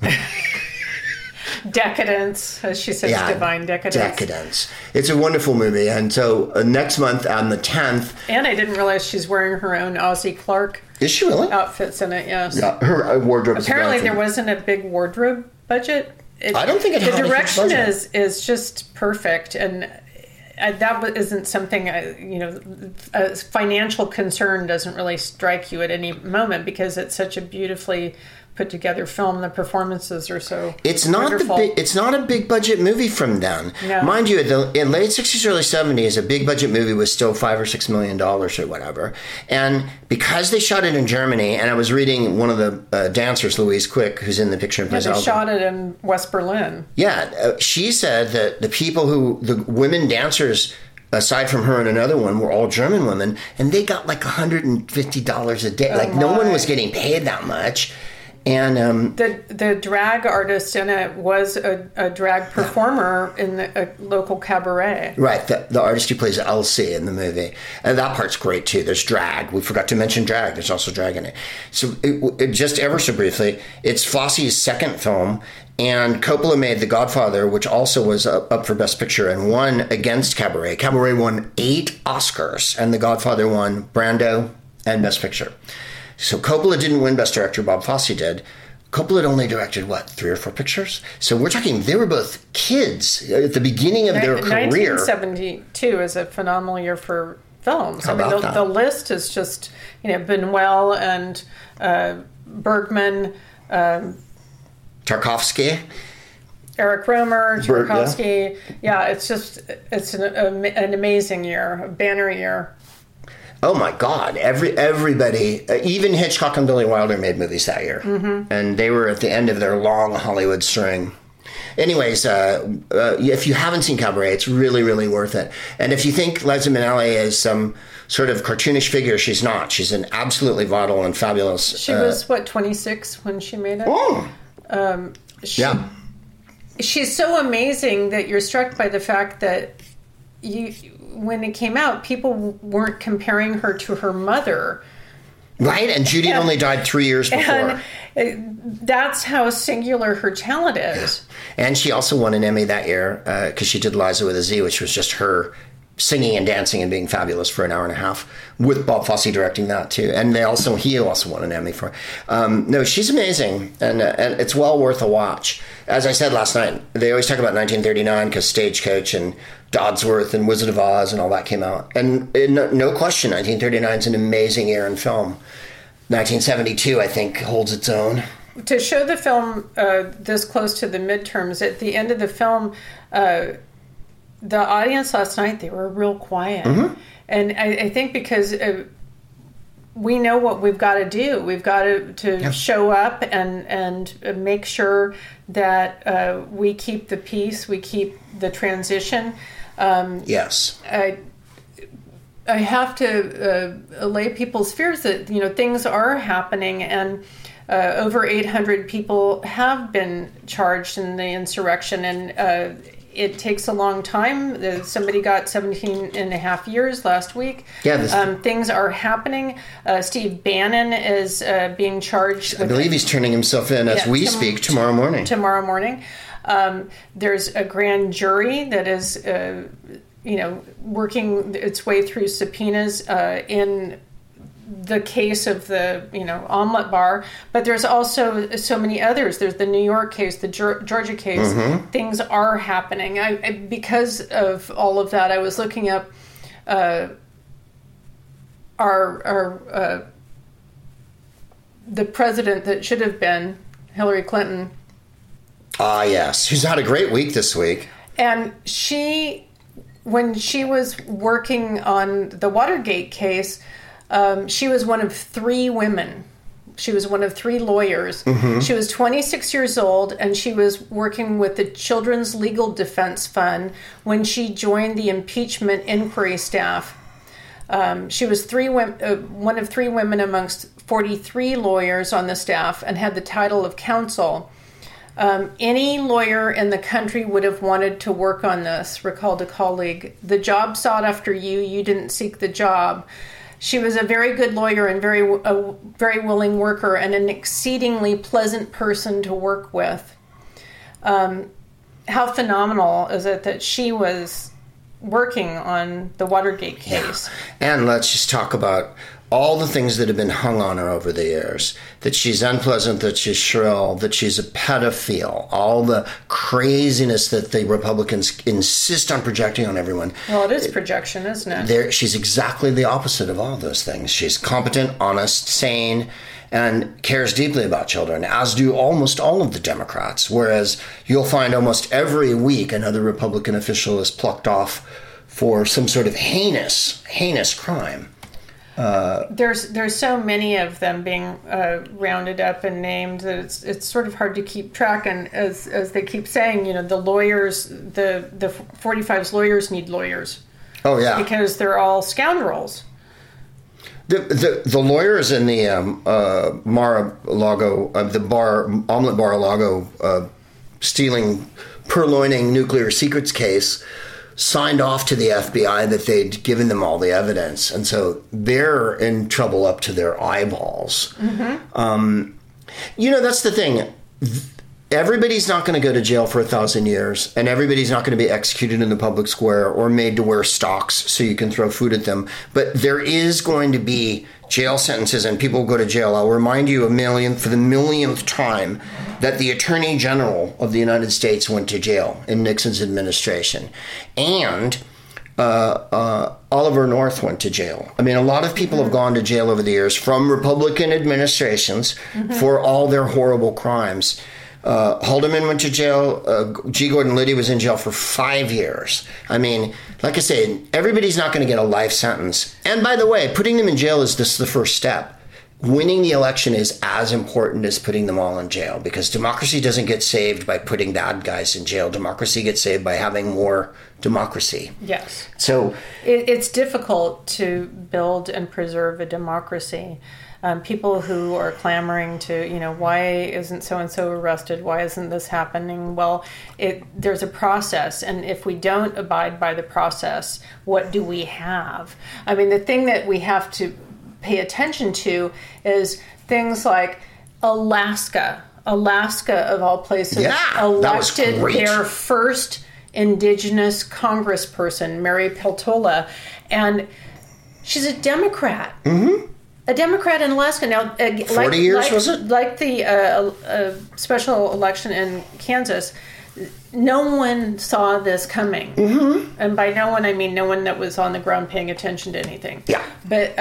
Decadence, as she says, divine decadence. Decadence. It's a wonderful movie. And so next month on the 10th... And I didn't realize she's wearing her own Ozzy Clark. Is she really? Outfits in it, yes. Yeah, her wardrobe. Apparently there wasn't a big wardrobe budget. I don't think it had the direction a huge budget. is just perfect, and that isn't something a financial concern doesn't really strike you at any moment because it's such a beautifully put together film. The performances are so wonderful. It's not a big budget movie from then. No. Mind you, in late 60s, early 70s, a big budget movie was still $5 or $6 million or whatever. And because they shot it in Germany, and I was reading one of the dancers, Louise Quick, who's in the picture. They shot it in West Berlin. Yeah, she said that the women dancers, aside from her and another one, were all German women, and they got like $150 a day. No one was getting paid that much. And the drag artist in it was a drag performer in a local cabaret. Right, the artist who plays Elsie in the movie. And that part's great, too. There's drag. We forgot to mention drag. There's also drag in it. So just ever so briefly, it's Fosse's second film, and Coppola made The Godfather, which also was up for Best Picture, and won against Cabaret. Cabaret won 8 Oscars, and The Godfather won Brando and Best Picture. So Coppola didn't win Best Director, Bob Fosse did. Coppola had only directed, 3 or 4 pictures? So we're talking, they were both kids at the beginning of their career. 1972 is a phenomenal year for films. How about that? The list is just, Buñuel and Bergman. Tarkovsky. Eric Romer, Tarkovsky. Yeah, it's an amazing year, a banner year. Oh my God! Everybody, even Hitchcock and Billy Wilder made movies that year, and they were at the end of their long Hollywood string. Anyways, if you haven't seen Cabaret, it's really, really worth it. And if you think Liza Minnelli is some sort of cartoonish figure, she's not. She's an absolutely vital and fabulous. She was 26 when she made it. Oh, yeah. She's so amazing that you're struck by the fact that when it came out, people weren't comparing her to her mother. Right, and Judy only died 3 years before. And that's how singular her talent is. Yeah. And she also won an Emmy that year because she did Liza with a Z, which was just her singing and dancing and being fabulous for an hour and a half, with Bob Fosse directing that too. And he also won an Emmy for it. No, she's amazing, and it's well worth a watch. As I said last night, they always talk about 1939 because Stagecoach and Dodsworth and Wizard of Oz and all that came out. And no question, 1939 is an amazing year in film. 1972, I think, holds its own. To show the film this close to the midterms, at the end of the film, the audience last night, they were real quiet. Mm-hmm. And I think because we know what we've got to do. We've got to show up and make sure that we keep the peace, we keep the transition. Yes. I have to allay people's fears that things are happening, and over 800 people have been charged in the insurrection, and it takes a long time. Somebody got 17 and a half years last week. Yeah, things are happening. Steve Bannon is being charged. I believe he's turning himself in as we speak tomorrow morning. Tomorrow morning. There's a grand jury that is, working its way through subpoenas in the case of the, omelet bar, but there's also so many others. There's the New York case, the Georgia case. Mm-hmm. Things are happening. Because of all of that, I was looking up the president that should have been, Hillary Clinton. Yes. Who's had a great week this week. And when she was working on the Watergate case, she was one of 3 women She was one of 3 lawyers. She was 26 years old, and she was working with the Children's Legal Defense Fund when she joined the impeachment inquiry staff. She was one of 3 women amongst 43 lawyers on the staff and had the title of counsel. Any lawyer in the country would have wanted to work on this, recalled a colleague. The job sought after you. You didn't seek the job. She was a very good lawyer and a very willing worker and an exceedingly pleasant person to work with. How phenomenal is it that she was working on the Watergate case? Yeah. And let's just talk about all the things that have been hung on her over the years. That she's unpleasant, that she's shrill, that she's a pedophile, all the craziness that the Republicans insist on projecting on everyone. Well, it is projection, isn't it? She's exactly the opposite of all those things. She's competent, honest, sane, and cares deeply about children, as do almost all of the Democrats. Whereas you'll find almost every week another Republican official is plucked off for some sort of heinous crime. There's so many of them being rounded up and named that it's sort of hard to keep track. And as they keep saying, the lawyers, the 45's lawyers need lawyers. Oh yeah, because they're all scoundrels. The lawyers in the Mar-a-Lago, Omelette Bar-a-Lago stealing, purloining nuclear secrets case, signed off to the FBI that they'd given them all the evidence. And so they're in trouble up to their eyeballs. That's the thing. Everybody's not going to go to jail for 1,000 years, and everybody's not going to be executed in the public square or made to wear stocks so you can throw food at them. But there is going to be jail sentences, and people go to jail. I'll remind you for the millionth time that the Attorney General of the United States went to jail in Nixon's administration. And Oliver North went to jail. I mean, a lot of people have gone to jail over the years from Republican administrations for all their horrible crimes. Haldeman went to jail. G. Gordon Liddy was in jail for 5 years. I mean, like I say, everybody's not going to get a life sentence. And by the way, putting them in jail is just the first step. Winning the election is as important as putting them all in jail, because democracy doesn't get saved by putting bad guys in jail. Democracy gets saved by having more democracy. Yes. So it's difficult to build and preserve a democracy. People who are clamoring to, why isn't so-and-so arrested? Why isn't this happening? Well, there's a process, and if we don't abide by the process, what do we have? I mean, the thing that we have to pay attention to is things like Alaska. Alaska, of all places, elected their first Indigenous congressperson, Mary Peltola, and she's a Democrat. A Democrat in Alaska. Now, 40 years, was it? Like the special election in Kansas, no one saw this coming. And by no one, I mean no one that was on the ground paying attention to anything. Yeah. But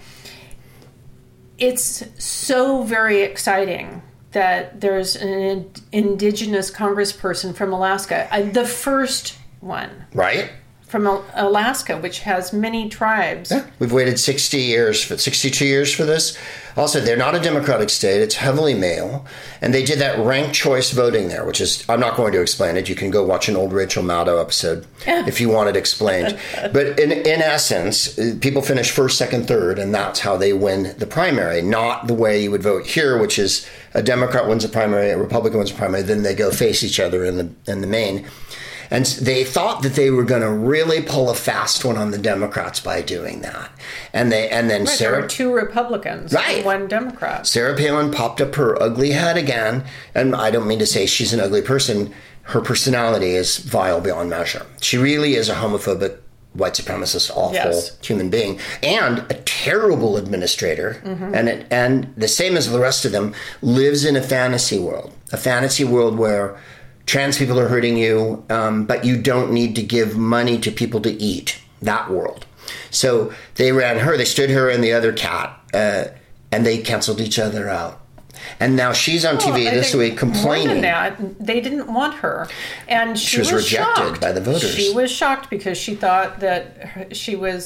it's so very exciting that there's an Indigenous congressperson from Alaska. The first one. Right. From Alaska, which has many tribes. Yeah, we've waited 62 years for this. Also, they're not a democratic state. It's heavily male. And they did that ranked choice voting there, which is, I'm not going to explain it. You can go watch an old Rachel Maddow episode if you want it explained. But in essence, people finish first, second, third, and that's how they win the primary. Not the way you would vote here, which is a Democrat wins a primary, a Republican wins a primary, then they go face each other in the main. And they thought that they were going to really pull a fast one on the Democrats by doing that. And then there were 2 Republicans, and 1 Democrat. Sarah Palin popped up her ugly head again. And I don't mean to say she's an ugly person. Her personality is vile beyond measure. She really is a homophobic, white supremacist, awful human being, and a terrible administrator. And the same as the rest of them, lives in a fantasy world where trans people are hurting you, but you don't need to give money to people to eat. That world. So they ran her, they stood her and the other cat, and they canceled each other out. And now she's on TV this week complaining. More than that, they didn't want her. And she was rejected shocked by the voters. She was shocked because she thought that she was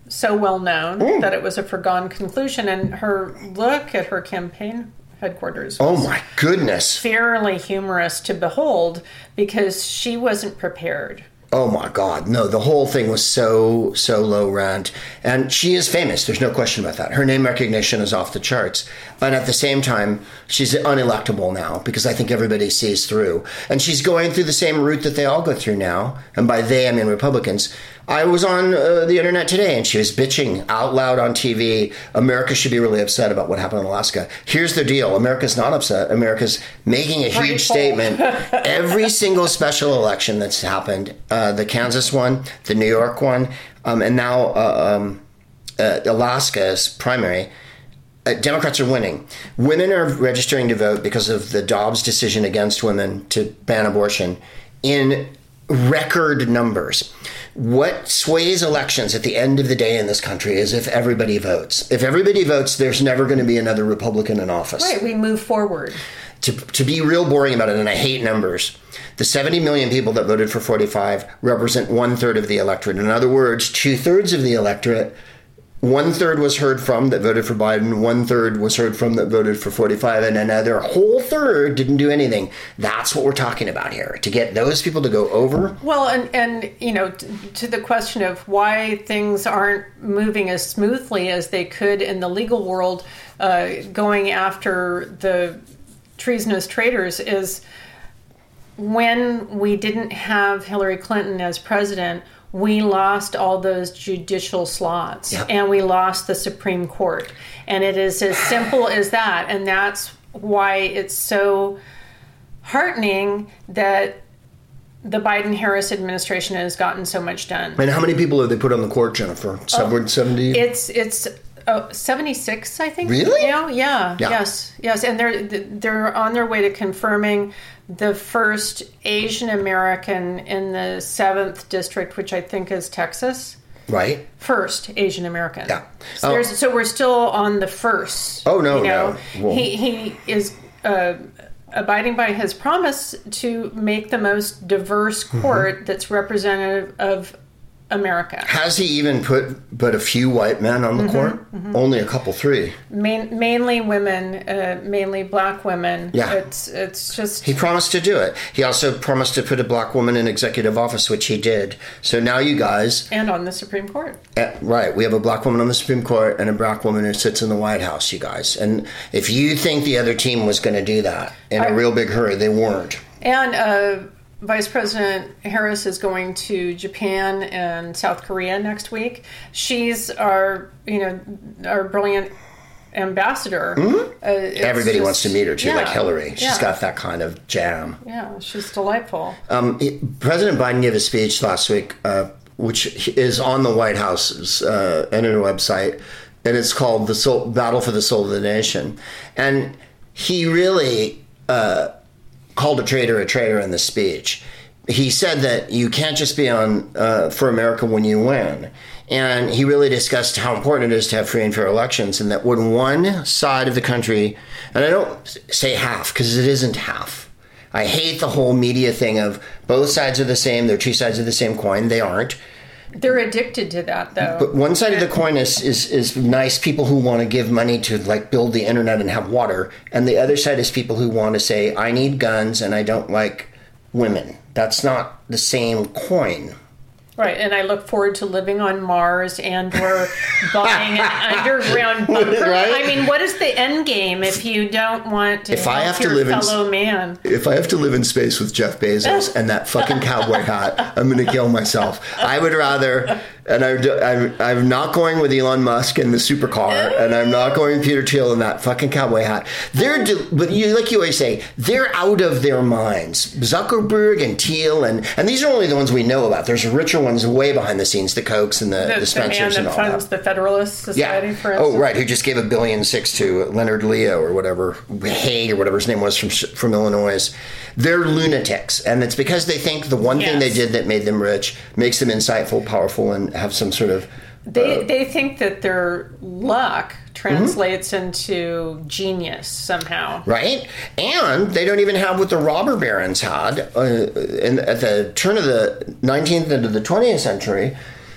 so well known that it was a foregone conclusion. And her look at her campaign headquarters was, oh my goodness, fairly humorous to behold, because she wasn't prepared. Oh my God, no, the whole thing was so low rent. And she is famous, there's no question about that. Her name recognition is off the charts. And at the same time, she's unelectable now because I think everybody sees through. And she's going through the same route that they all go through now. And by they, I mean Republicans. I was on the internet today and she was bitching out loud on TV. America should be really upset about what happened in Alaska. Here's the deal. America's not upset. America's making a huge statement. Every single special election that's happened, the Kansas one, the New York one, and now Alaska's primary, Democrats are winning. Women are registering to vote because of the Dobbs decision against women to ban abortion in record numbers. What sways elections at the end of the day in this country is if everybody votes. If everybody votes, there's never going to be another Republican in office. Right, we move forward. To be real boring about it, and I hate numbers, the 70 million people that voted for 45 represent 1/3 of the electorate. In other words, 2/3 of the electorate, 1/3 was heard from that voted for Biden, 1/3 was heard from that voted for 45, and another whole third didn't do anything. That's what we're talking about here, to get those people to go over. Well, and you know, to the question of why things aren't moving as smoothly as they could in the legal world, going after the treasonous traitors, is when we didn't have Hillary Clinton as president, we lost all those judicial slots, and we lost the Supreme Court. And it is as simple as that. And that's why it's so heartening that the Biden-Harris administration has gotten so much done. And how many people have they put on the court, Jennifer? 70? It's 76, I think. Really? Yeah. Yes. And they're on their way to confirming the first Asian American in the 7th district, which I think is Texas. Right. First Asian American. Yeah. So we're still on the first. Oh, no, no. Well, he is abiding by his promise to make the most diverse court that's representative of America. Has he even put but a few white men on the court? Only a couple, 3. Mainly women, mainly black women. Yeah. It's just... He promised to do it. He also promised to put a black woman in executive office, which he did. So now you guys... And on the Supreme Court. Right. We have a black woman on the Supreme Court and a black woman who sits in the White House, you guys. And if you think the other team was going to do that in a real big hurry, they weren't. And Vice President Harris is going to Japan and South Korea next week. She's our brilliant ambassador. Everybody wants to meet her too, like Hillary. She's got that kind of jam. Yeah, she's delightful. President Biden gave a speech last week, which is on the White House's internet website, and it's called "The Battle for the Soul of the Nation," and he really called a traitor in the speech. He said that you can't just be on for America when you win. And he really discussed how important it is to have free and fair elections, and that when one side of the country, and I don't say half because it isn't half. I hate the whole media thing of both sides are the same, they're two sides of the same coin. They aren't. They're addicted to that, though. But one side of the coin is nice people who want to give money to like build the internet and have water, and the other side is people who want to say, I need guns and I don't like women. That's not the same coin. Right, and I look forward to living on Mars and or buying an underground bunker. Right? I mean, what is the end game if you don't want to help your fellow man? If I have to live in space with Jeff Bezos and that fucking cowboy hat, I'm going to kill myself. I would rather, and I'm not going with Elon Musk in the supercar, and I'm not going with Peter Thiel in that fucking cowboy hat. But like you always say, they're out of their minds. Zuckerberg and Thiel, and these are only the ones we know about. There's richer ones way behind the scenes, the Kochs and the Spencers and all that. The man that funds the Federalist Society, for instance. Oh, right, who just gave $1.6 billion to Leonard Leo or whatever, Haig or whatever his name was from Illinois. They're lunatics, and it's because they think the one thing they did that made them rich makes them insightful, powerful, and have some sort of... They think that their luck translates into genius somehow. Right? And they don't even have what the robber barons had at the turn of the 19th into the 20th century.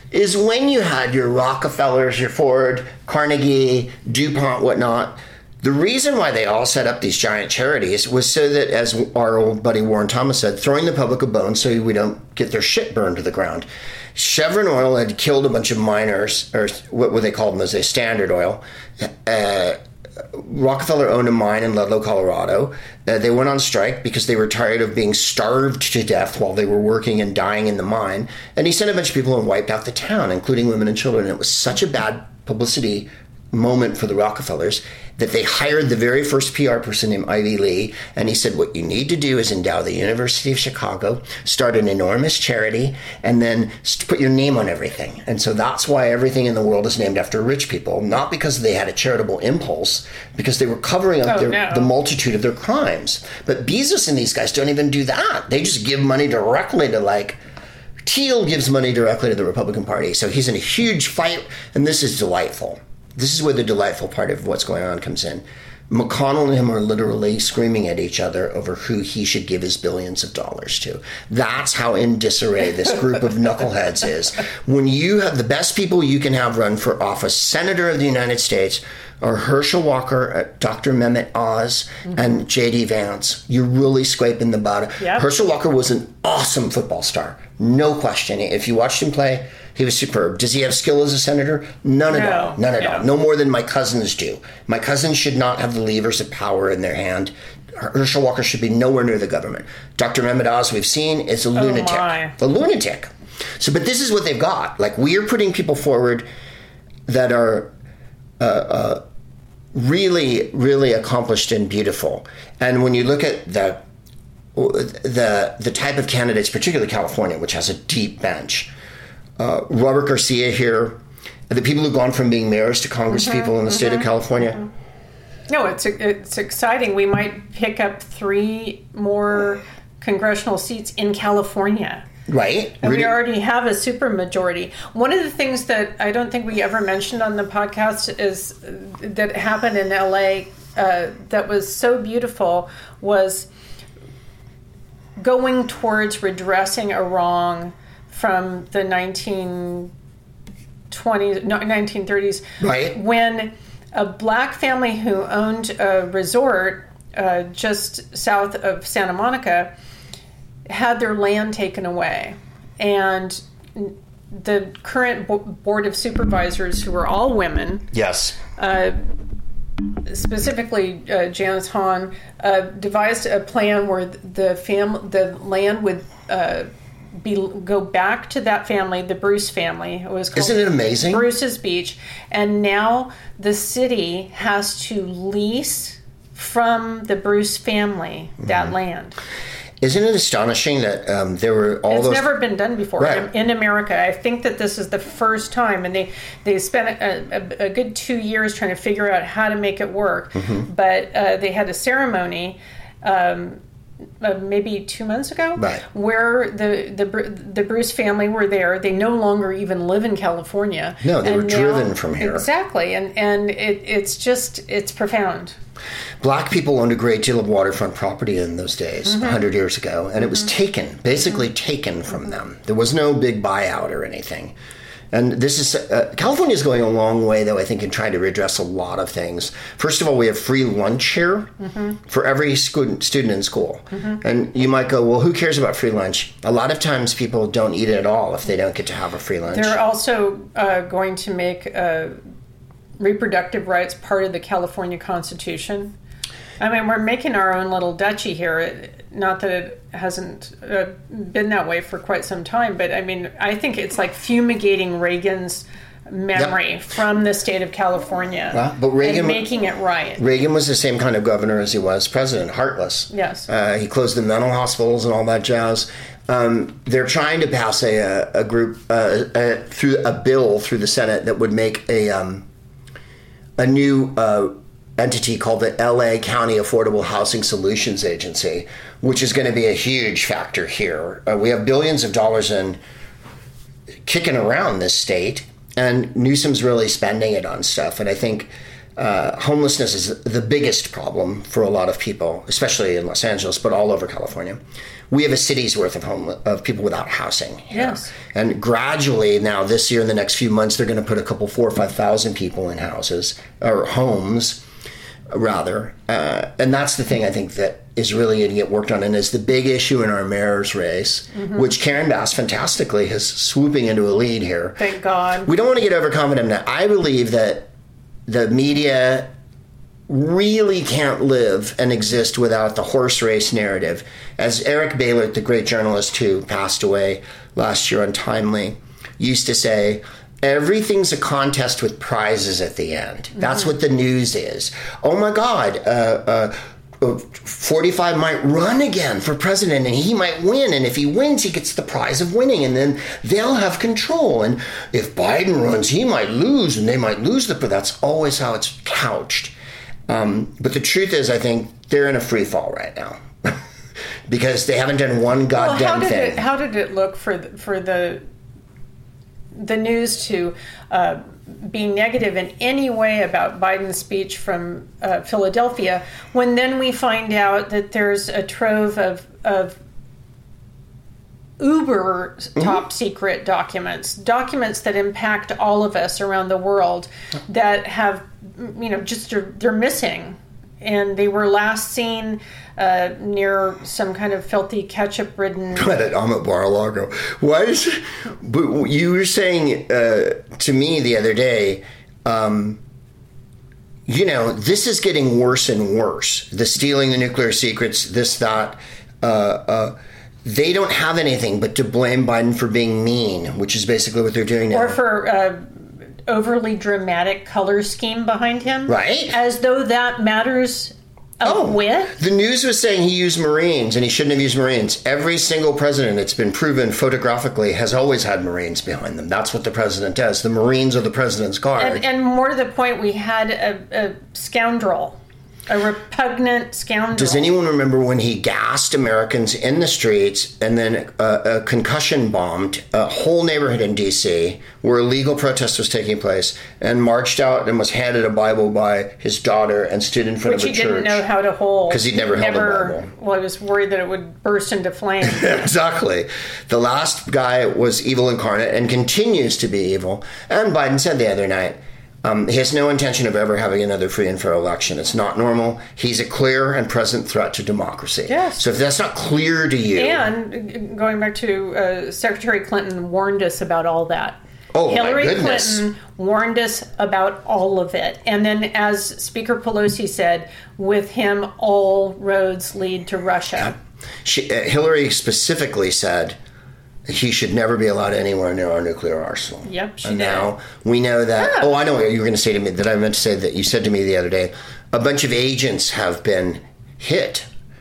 is when you had your Rockefellers, your Ford, Carnegie, DuPont, whatnot. The reason why they all set up these giant charities was so that, as our old buddy Warren Thomas said, throwing the public a bone so we don't get their shit burned to the ground. Chevron Oil had killed a bunch of miners, or what they called them as a Standard Oil. Rockefeller owned a mine in Ludlow, Colorado. They went on strike because they were tired of being starved to death while they were working and dying in the mine. And he sent a bunch of people and wiped out the town, including women and children. And it was such a bad publicity moment for the Rockefellers that they hired the very first PR person named Ivy Lee, and he said, what you need to do is endow the University of Chicago, start an enormous charity, and then put your name on everything. And so that's why everything in the world is named after rich people, not because they had a charitable impulse, because they were covering up the multitude of their crimes. But Bezos and these guys don't even do that. They just give money directly to, Thiel gives money directly to the Republican Party. So he's in a huge fight, and this is delightful. This is where the delightful part of what's going on comes in. McConnell and him are literally screaming at each other over who he should give his billions of dollars to. That's how in disarray this group of knuckleheads is. When you have the best people you can have run for office, Senator of the United States, or Herschel Walker, Dr. Mehmet Oz, and J.D. Vance, you're really scraping the bottom. Yep. Herschel Walker was an awesome football star. No question. If you watched him play, he was superb. Does he have skill as a senator? None at all. None at all. No more than my cousins do. My cousins should not have the levers of power in their hand. Herschel Walker should be nowhere near the government. Dr. Mehmet Oz, we've seen, is a lunatic. A lunatic. So, but this is what they've got. We are putting people forward that are really, really accomplished and beautiful. And when you look at the type of candidates, particularly California, which has a deep bench, Robert Garcia here, the people who've gone from being mayors to Congress people in the state of California. No, it's exciting. We might pick up 3 more congressional seats in California. Right. And we already have a supermajority. One of the things that I don't think we ever mentioned on the podcast is that happened in LA that was so beautiful was going towards redressing a wrong from the 1930s, right, when a black family who owned a resort just south of Santa Monica had their land taken away. And the current board of supervisors, who were all women, yes, specifically Janice Hahn, devised a plan where the land would go back to that family, the Bruce family. It was called, isn't it amazing? Bruce's Beach. And now the city has to lease from the Bruce family that land. Isn't it astonishing that there were all those... It's never been done before, right, in America. I think that this is the first time, and they spent a good 2 years trying to figure out how to make it work. But they had a ceremony maybe 2 months ago, right, where the Bruce family were there. They no longer even live in California. No, they were driven from here. Exactly, and it's profound. Black people owned a great deal of waterfront property in those days, 100 years ago, and it was basically taken from them. There was no big buyout or anything. And this is California is going a long way, though, I think, in trying to redress a lot of things. First of all, we have free lunch here for every student in school. And you might go, well, who cares about free lunch? A lot of times people don't eat it at all if they don't get to have a free lunch. They're also going to make reproductive rights part of the California Constitution. I mean, we're making our own little duchy here. Not that it hasn't been that way for quite some time, but I mean, I think it's like fumigating Reagan's memory from the state of California, but Reagan, and making it right. Reagan was the same kind of governor as he was president, heartless. Yes. He closed the mental hospitals and all that jazz. They're trying to pass a group through a bill through the Senate that would make a new entity called the LA County Affordable Housing Solutions Agency, which is going to be a huge factor here. We have billions of dollars kicking around this state, and Newsom's really spending it on stuff. And I think homelessness is the biggest problem for a lot of people, especially in Los Angeles, but all over California. We have a city's worth of people without housing here. Yes. And gradually now this year, in the next few months, they're going to put a couple, 4,000 or 5,000 people in houses, or homes, rather. And that's the thing I think that is really going to get worked on, and is the big issue in our mayor's race, which Karen Bass fantastically is swooping into a lead here. Thank God. We don't want to get overconfident. Now, I believe that the media really can't live and exist without the horse race narrative. As Eric Baylor, the great journalist who passed away last year untimely, used to say, everything's a contest with prizes at the end. That's what the news is. Oh my God, 45 might run again for president and he might win. And if he wins, he gets the prize of winning. And then they'll have control. And if Biden runs, he might lose and they might lose that's always how it's couched. But the truth is, I think they're in a free fall right now because they haven't done one goddamn thing. How did it look for the news to be negative in any way about Biden's speech from Philadelphia, when then we find out that there's a trove of uber top secret documents that impact all of us around the world that have, they're missing. And they were last seen near some kind of filthy ketchup-ridden... At Amit Bar-a-Lago. But you were saying to me the other day, this is getting worse and worse. The stealing the nuclear secrets, this, that. They don't have anything but to blame Biden for being mean, which is basically what they're doing now. Or for... overly dramatic color scheme behind him. Right. As though that matters a whit. The news was saying he used Marines and he shouldn't have used Marines. Every single president, it's been proven photographically, has always had Marines behind them. That's what the president does. The Marines are the president's guard. And more to the point, we had a scoundrel. A repugnant scoundrel. Does anyone remember when he gassed Americans in the streets and then a concussion bombed a whole neighborhood in D.C. where a legal protest was taking place and marched out and was handed a Bible by his daughter and stood in front of a church? Which he didn't know how to hold. Because he'd never held a Bible. Well, I was worried that it would burst into flames. Exactly. The last guy was evil incarnate and continues to be evil. And Biden said the other night, he has no intention of ever having another free and fair election. It's not normal. He's a clear and present threat to democracy. Yes. So if that's not clear to you... And going back to Secretary Clinton warned us about all that. Oh, Hillary my goodness. Clinton warned us about all of it. And then, as Speaker Pelosi said, with him, all roads lead to Russia. Hillary specifically said... he should never be allowed anywhere near our nuclear arsenal. Yep, she and did. Now we know that... Oh, I know what you were going to say to me, that I meant to say that you said to me the other day. A bunch of agents have been hit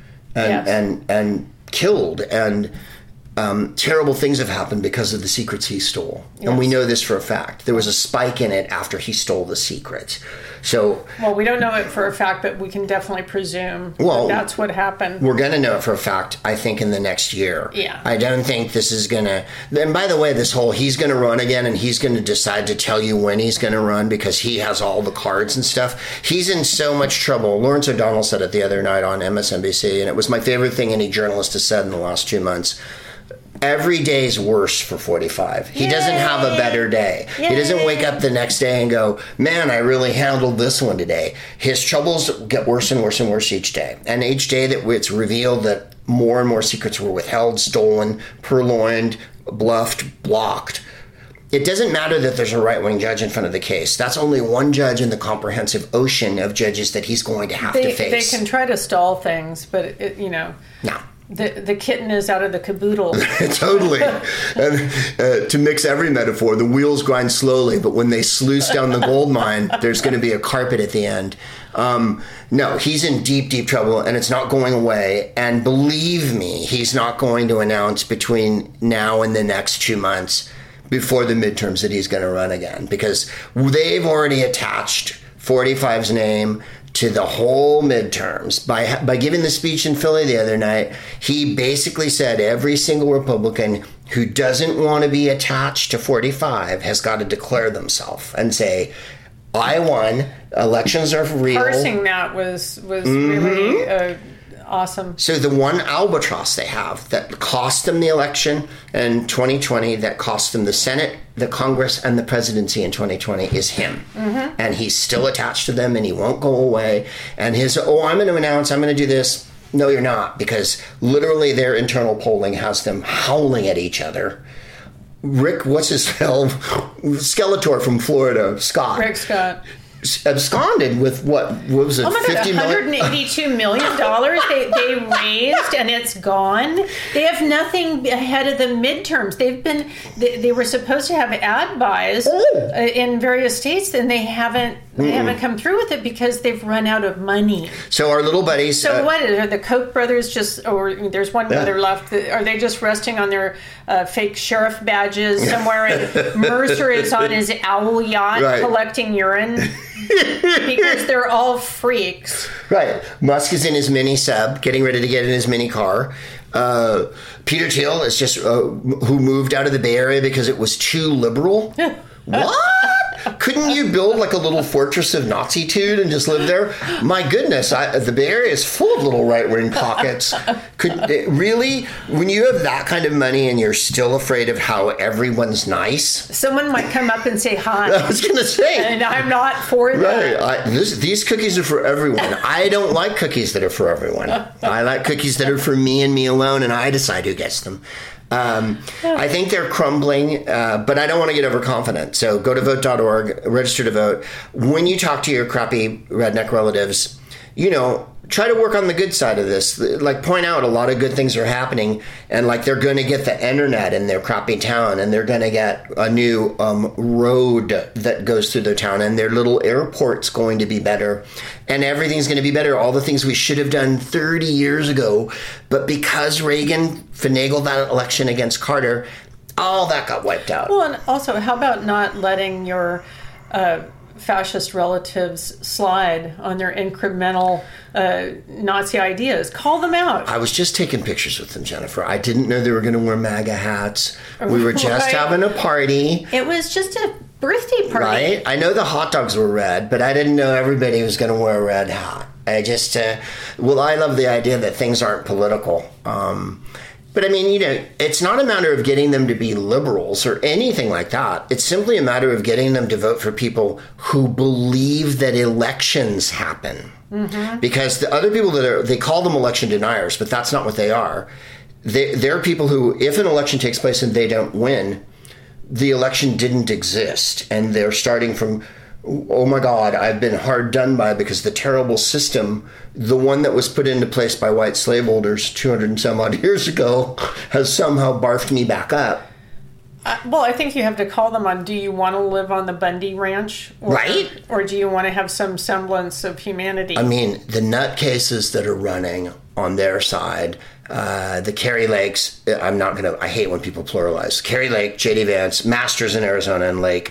and killed, and terrible things have happened because of the secrets he stole. Yes. And we know this for a fact. There was a spike in it after he stole the secrets. So, well, we don't know it for a fact, but we can definitely presume that's what happened. We're going to know it for a fact, I think, in the next year. Yeah. I don't think this is going to... And by the way, this whole he's going to run again and he's going to decide to tell you when he's going to run because he has all the cards and stuff. He's in so much trouble. Lawrence O'Donnell said it the other night on MSNBC, and it was my favorite thing any journalist has said in the last 2 months. Every day's worse for 45. He doesn't have a better day. Yay. He doesn't wake up the next day and go, man, I really handled this one today. His troubles get worse and worse and worse each day. And each day that it's revealed that more and more secrets were withheld, stolen, purloined, bluffed, blocked. It doesn't matter that there's a right-wing judge in front of the case. That's only one judge in the comprehensive ocean of judges that he's going to have to face. They can try to stall things, but, No. The kitten is out of the caboodle. Totally. And to mix every metaphor, the wheels grind slowly, but when they sluice down the gold mine, there's going to be a carpet at the end. No, he's in deep, deep trouble, and it's not going away. And believe me, he's not going to announce between now and the next 2 months before the midterms that he's going to run again, because they've already attached 45's name to the whole midterms. By giving the speech in Philly the other night, he basically said every single Republican who doesn't want to be attached to 45 has got to declare themselves and say, I won. Elections are real. Parsing that was really awesome. So the one albatross they have that cost them the election in 2020, that cost them the Senate, the Congress, and the presidency in 2020 is him. And he's still attached to them, and he won't go away. And his, I'm going to announce, I'm going to do this. No, you're not, because literally their internal polling has them howling at each other. Rick, what's his spell? Skeletor from Florida, Scott. Rick Scott. Absconded with what was it? Oh my God, $182 million they raised, and it's gone. They have nothing ahead of the midterms. They were supposed to have ad buys in various states, and they haven't come through with it because they've run out of money. So our little buddies. So what are the Koch brothers just? Or there's one brother left. Are they just resting on their fake sheriff badges somewhere? And Mercer is on his owl yacht collecting urine. Because they're all freaks. Right. Musk is in his mini sub, getting ready to get in his mini car. Peter Thiel is just who moved out of the Bay Area because it was too liberal. What? Couldn't you build like a little fortress of Nazi-tude and just live there? My goodness, the Bay Area is full of little right-wing pockets. Really? When you have that kind of money and you're still afraid of how everyone's nice? Someone might come up and say hi. I was going to say. And I'm not for that. Right. These cookies are for everyone. I don't like cookies that are for everyone. I like cookies that are for me and me alone, and I decide who gets them. I think they're crumbling, but I don't want to get overconfident. So go to vote.org, register to vote. When you talk to your crappy redneck relatives, try to work on the good side of this. Like, point out a lot of good things are happening, and like they're going to get the internet in their crappy town, and they're going to get a new road that goes through their town, and their little airport's going to be better, and everything's going to be better. All the things we should have done 30 years ago, but because Reagan finagled that election against Carter, all that got wiped out. Well, and also, how about not letting your fascist relatives slide on their incremental Nazi ideas? Call them out. I was just taking pictures with them, Jennifer. I didn't know they were going to wear MAGA hats. We were just having a party. It was just a birthday party. Right? I know the hot dogs were red, but I didn't know everybody was going to wear a red hat. I just, I love the idea that things aren't political. But I mean, it's not a matter of getting them to be liberals or anything like that. It's simply a matter of getting them to vote for people who believe that elections happen. Because the other people they call them election deniers, but that's not what they are. They're people who, if an election takes place and they don't win, the election didn't exist. And they're starting from, oh my God, I've been hard done by because the terrible system, the one that was put into place by white slaveholders 200 and some odd years ago, has somehow barfed me back up. Well, I think you have to call them on, do you want to live on the Bundy Ranch? Right. Or do you want to have some semblance of humanity? I mean, the nutcases that are running on their side, the Kerry Lakes, I hate when people pluralize. Kerry Lake, J.D. Vance, Masters in Arizona and Lake,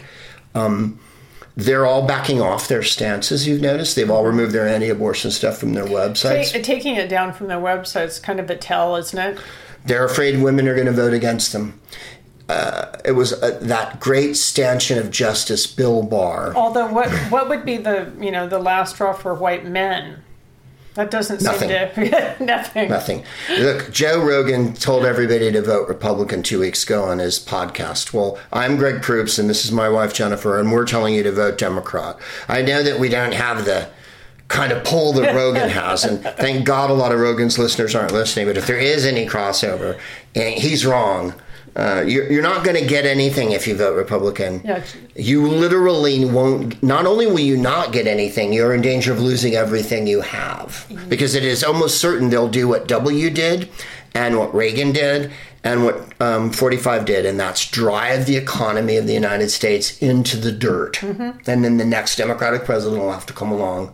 they're all backing off their stances, you've noticed. They've all removed their anti-abortion stuff from their websites. Taking it down from their websites kind of a tell, isn't it? They're afraid women are going to vote against them. It was that great stanchion of justice, Bill Barr. Although, what would be the last straw for white men? That doesn't seem to... Nothing. Nothing. Look, Joe Rogan told everybody to vote Republican 2 weeks ago on his podcast. Well, I'm Greg Proops, and this is my wife, Jennifer, and we're telling you to vote Democrat. I know that we don't have the kind of pull that Rogan has, and thank God a lot of Rogan's listeners aren't listening, but if there is any crossover, he's wrong. You're not going to get anything if you vote Republican. Yeah. You literally won't. Not only will you not get anything, you're in danger of losing everything you have. Because it is almost certain they'll do what W did and what Reagan did and what 45 did, and that's drive the economy of the United States into the dirt. And then the next Democratic president will have to come along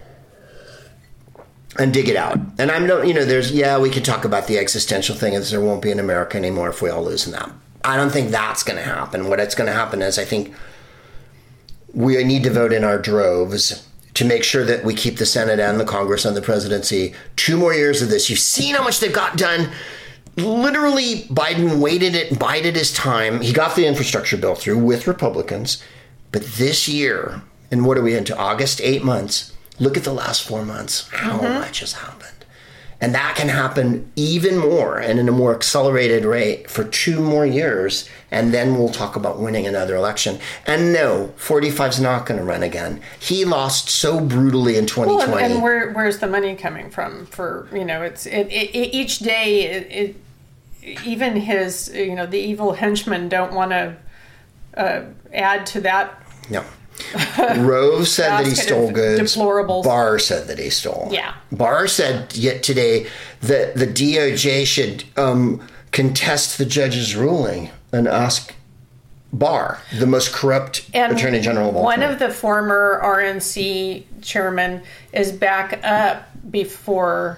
and dig it out. And we could talk about the existential thing is there won't be an America anymore if we all lose in that. I don't think that's going to happen. What it's going to happen is I think we need to vote in our droves to make sure that we keep the Senate and the Congress and the presidency 2 more years of this. You've seen how much they've got done. Literally, Biden bided his time. He got the infrastructure bill through with Republicans. But this year, And what are we into? August? 8 months. Look at the last 4 months. How much has happened? And that can happen even more and in a more accelerated rate for 2 more years. And then we'll talk about winning another election. And no, 45's not going to run again. He lost so brutally in 2020. Well, and where's the money coming from? For, each day, even his, the evil henchmen don't want to add to that. No. Rove said that he stole goods. Deplorables. Barr said that he stole. Yeah. Barr said yet today that the DOJ should contest the judge's ruling and ask Barr, the most corrupt attorney general of all time. One of the former RNC chairmen is back up before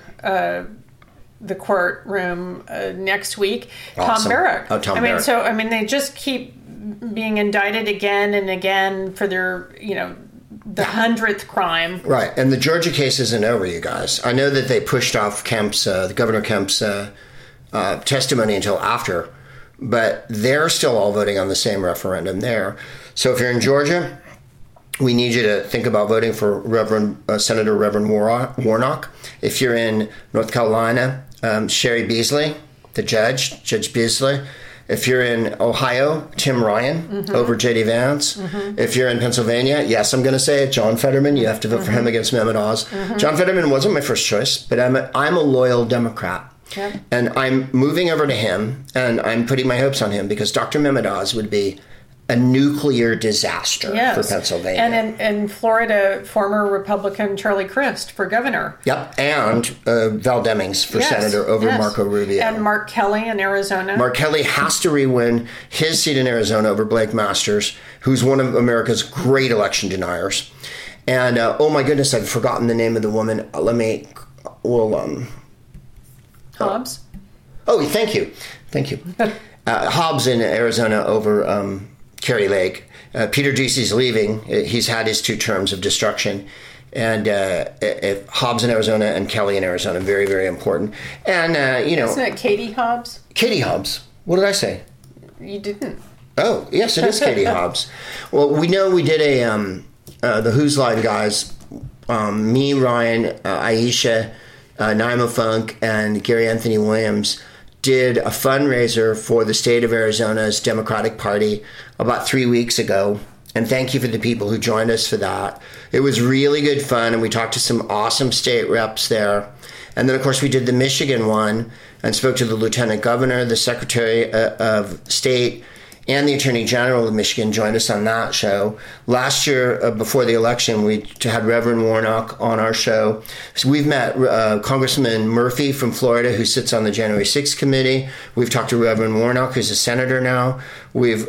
the courtroom next week. Awesome. Tom Barrack. Oh, Tom Barrack. They just keep being indicted again and again for their, the 100th crime. Right. And the Georgia case isn't over, you guys. I know that they pushed off Governor Kemp's testimony until after, but they're still all voting on the same referendum there. So if you're in Georgia, we need you to think about voting for Senator Reverend Warnock. If you're in North Carolina, Sherry Beasley, the Judge Beasley. If you're in Ohio, Tim Ryan over J.D. Vance. If you're in Pennsylvania, yes, I'm going to say it, John Fetterman. You have to vote for him against Mehmet Oz. John Fetterman wasn't my first choice, but I'm a loyal Democrat. Yeah. And I'm moving over to him, and I'm putting my hopes on him because Dr. Mehmet Oz would be a nuclear disaster for Pennsylvania. And in Florida, former Republican Charlie Crist for governor. Yep, and Val Demings for senator over Marco Rubio. And Mark Kelly in Arizona. Mark Kelly has to re-win his seat in Arizona over Blake Masters, who's one of America's great election deniers. And, oh my goodness, I've forgotten the name of the woman. Hobbs? Oh, thank you. Hobbs in Arizona over Kerry Lake. Peter Ducey's leaving. He's had his 2 terms of destruction. And Hobbs in Arizona and Kelly in Arizona, very, very important. And, Isn't it Katie Hobbs? Katie Hobbs. What did I say? You didn't. Oh, yes, it is Katie Hobbs. Well, we know we did the Who's Line guys, me, Ryan, Aisha, Naima Funk, and Gary Anthony Williams did a fundraiser for the state of Arizona's Democratic Party about 3 weeks ago. And thank you for the people who joined us for that. It was really good fun, and we talked to some awesome state reps there. And then, of course, we did the Michigan one and spoke to the lieutenant governor, the secretary of state, and the attorney general of Michigan joined us on that show. Last year, before the election, we had Reverend Warnock on our show. So we've met Congressman Murphy from Florida, who sits on the January 6th committee. We've talked to Reverend Warnock, who's a senator now. We've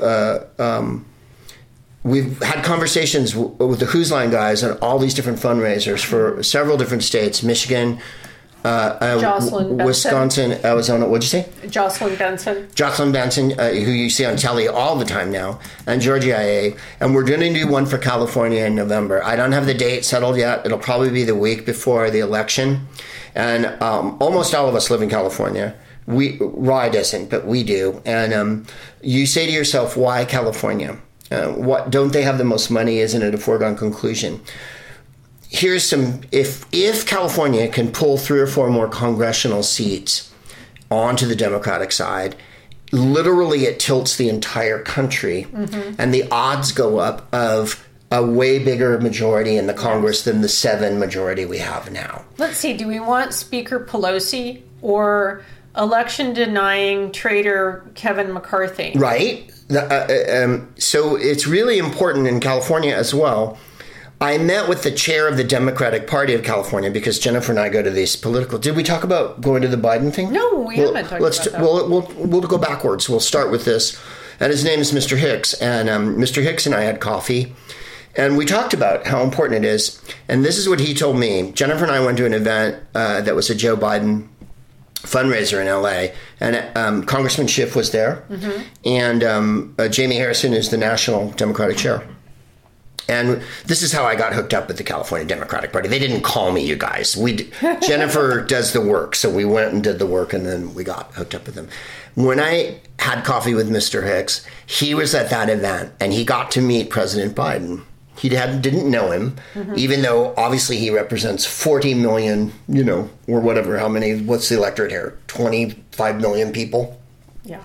had conversations with the Who's Line guys on all these different fundraisers for several different states, Michigan, Wisconsin, Arizona. What'd you say? Jocelyn Benson. Jocelyn Benson, who you see on telly all the time now, and Georgia IA. And we're going to do one for California in November. I don't have the date settled yet. It'll probably be the week before the election. And almost all of us live in California. Rye doesn't, but we do. And you say to yourself, why California? What don't they have the most money? Isn't it a foregone conclusion? Here's some, if California can pull 3 or 4 more congressional seats onto the Democratic side, literally it tilts the entire country, and the odds go up of a way bigger majority in the Congress than the 7 majority we have now. Let's see, do we want Speaker Pelosi or election-denying traitor Kevin McCarthy? Right. So it's really important in California as well. I met with the chair of the Democratic Party of California because Jennifer and I go to these political... Did we talk about going to the Biden thing? No, we haven't talked about that. We'll go backwards. We'll start with this. And his name is Mr. Hicks. And Mr. Hicks and I had coffee. And we talked about how important it is. And this is what he told me. Jennifer and I went to an event that was a Joe Biden fundraiser in LA, and Congressman Schiff was there, and Jamie Harrison is the national Democratic chair. And this is how I got hooked up with the California Democratic Party. They didn't call me, you guys. Jennifer does the work, so we went and did the work, and then we got hooked up with them. When I had coffee with Mr. Hicks, he was at that event, and he got to meet President Biden. didn't know him, even though obviously he represents 40 million, or whatever, what's the electorate here? 25 million people? Yeah.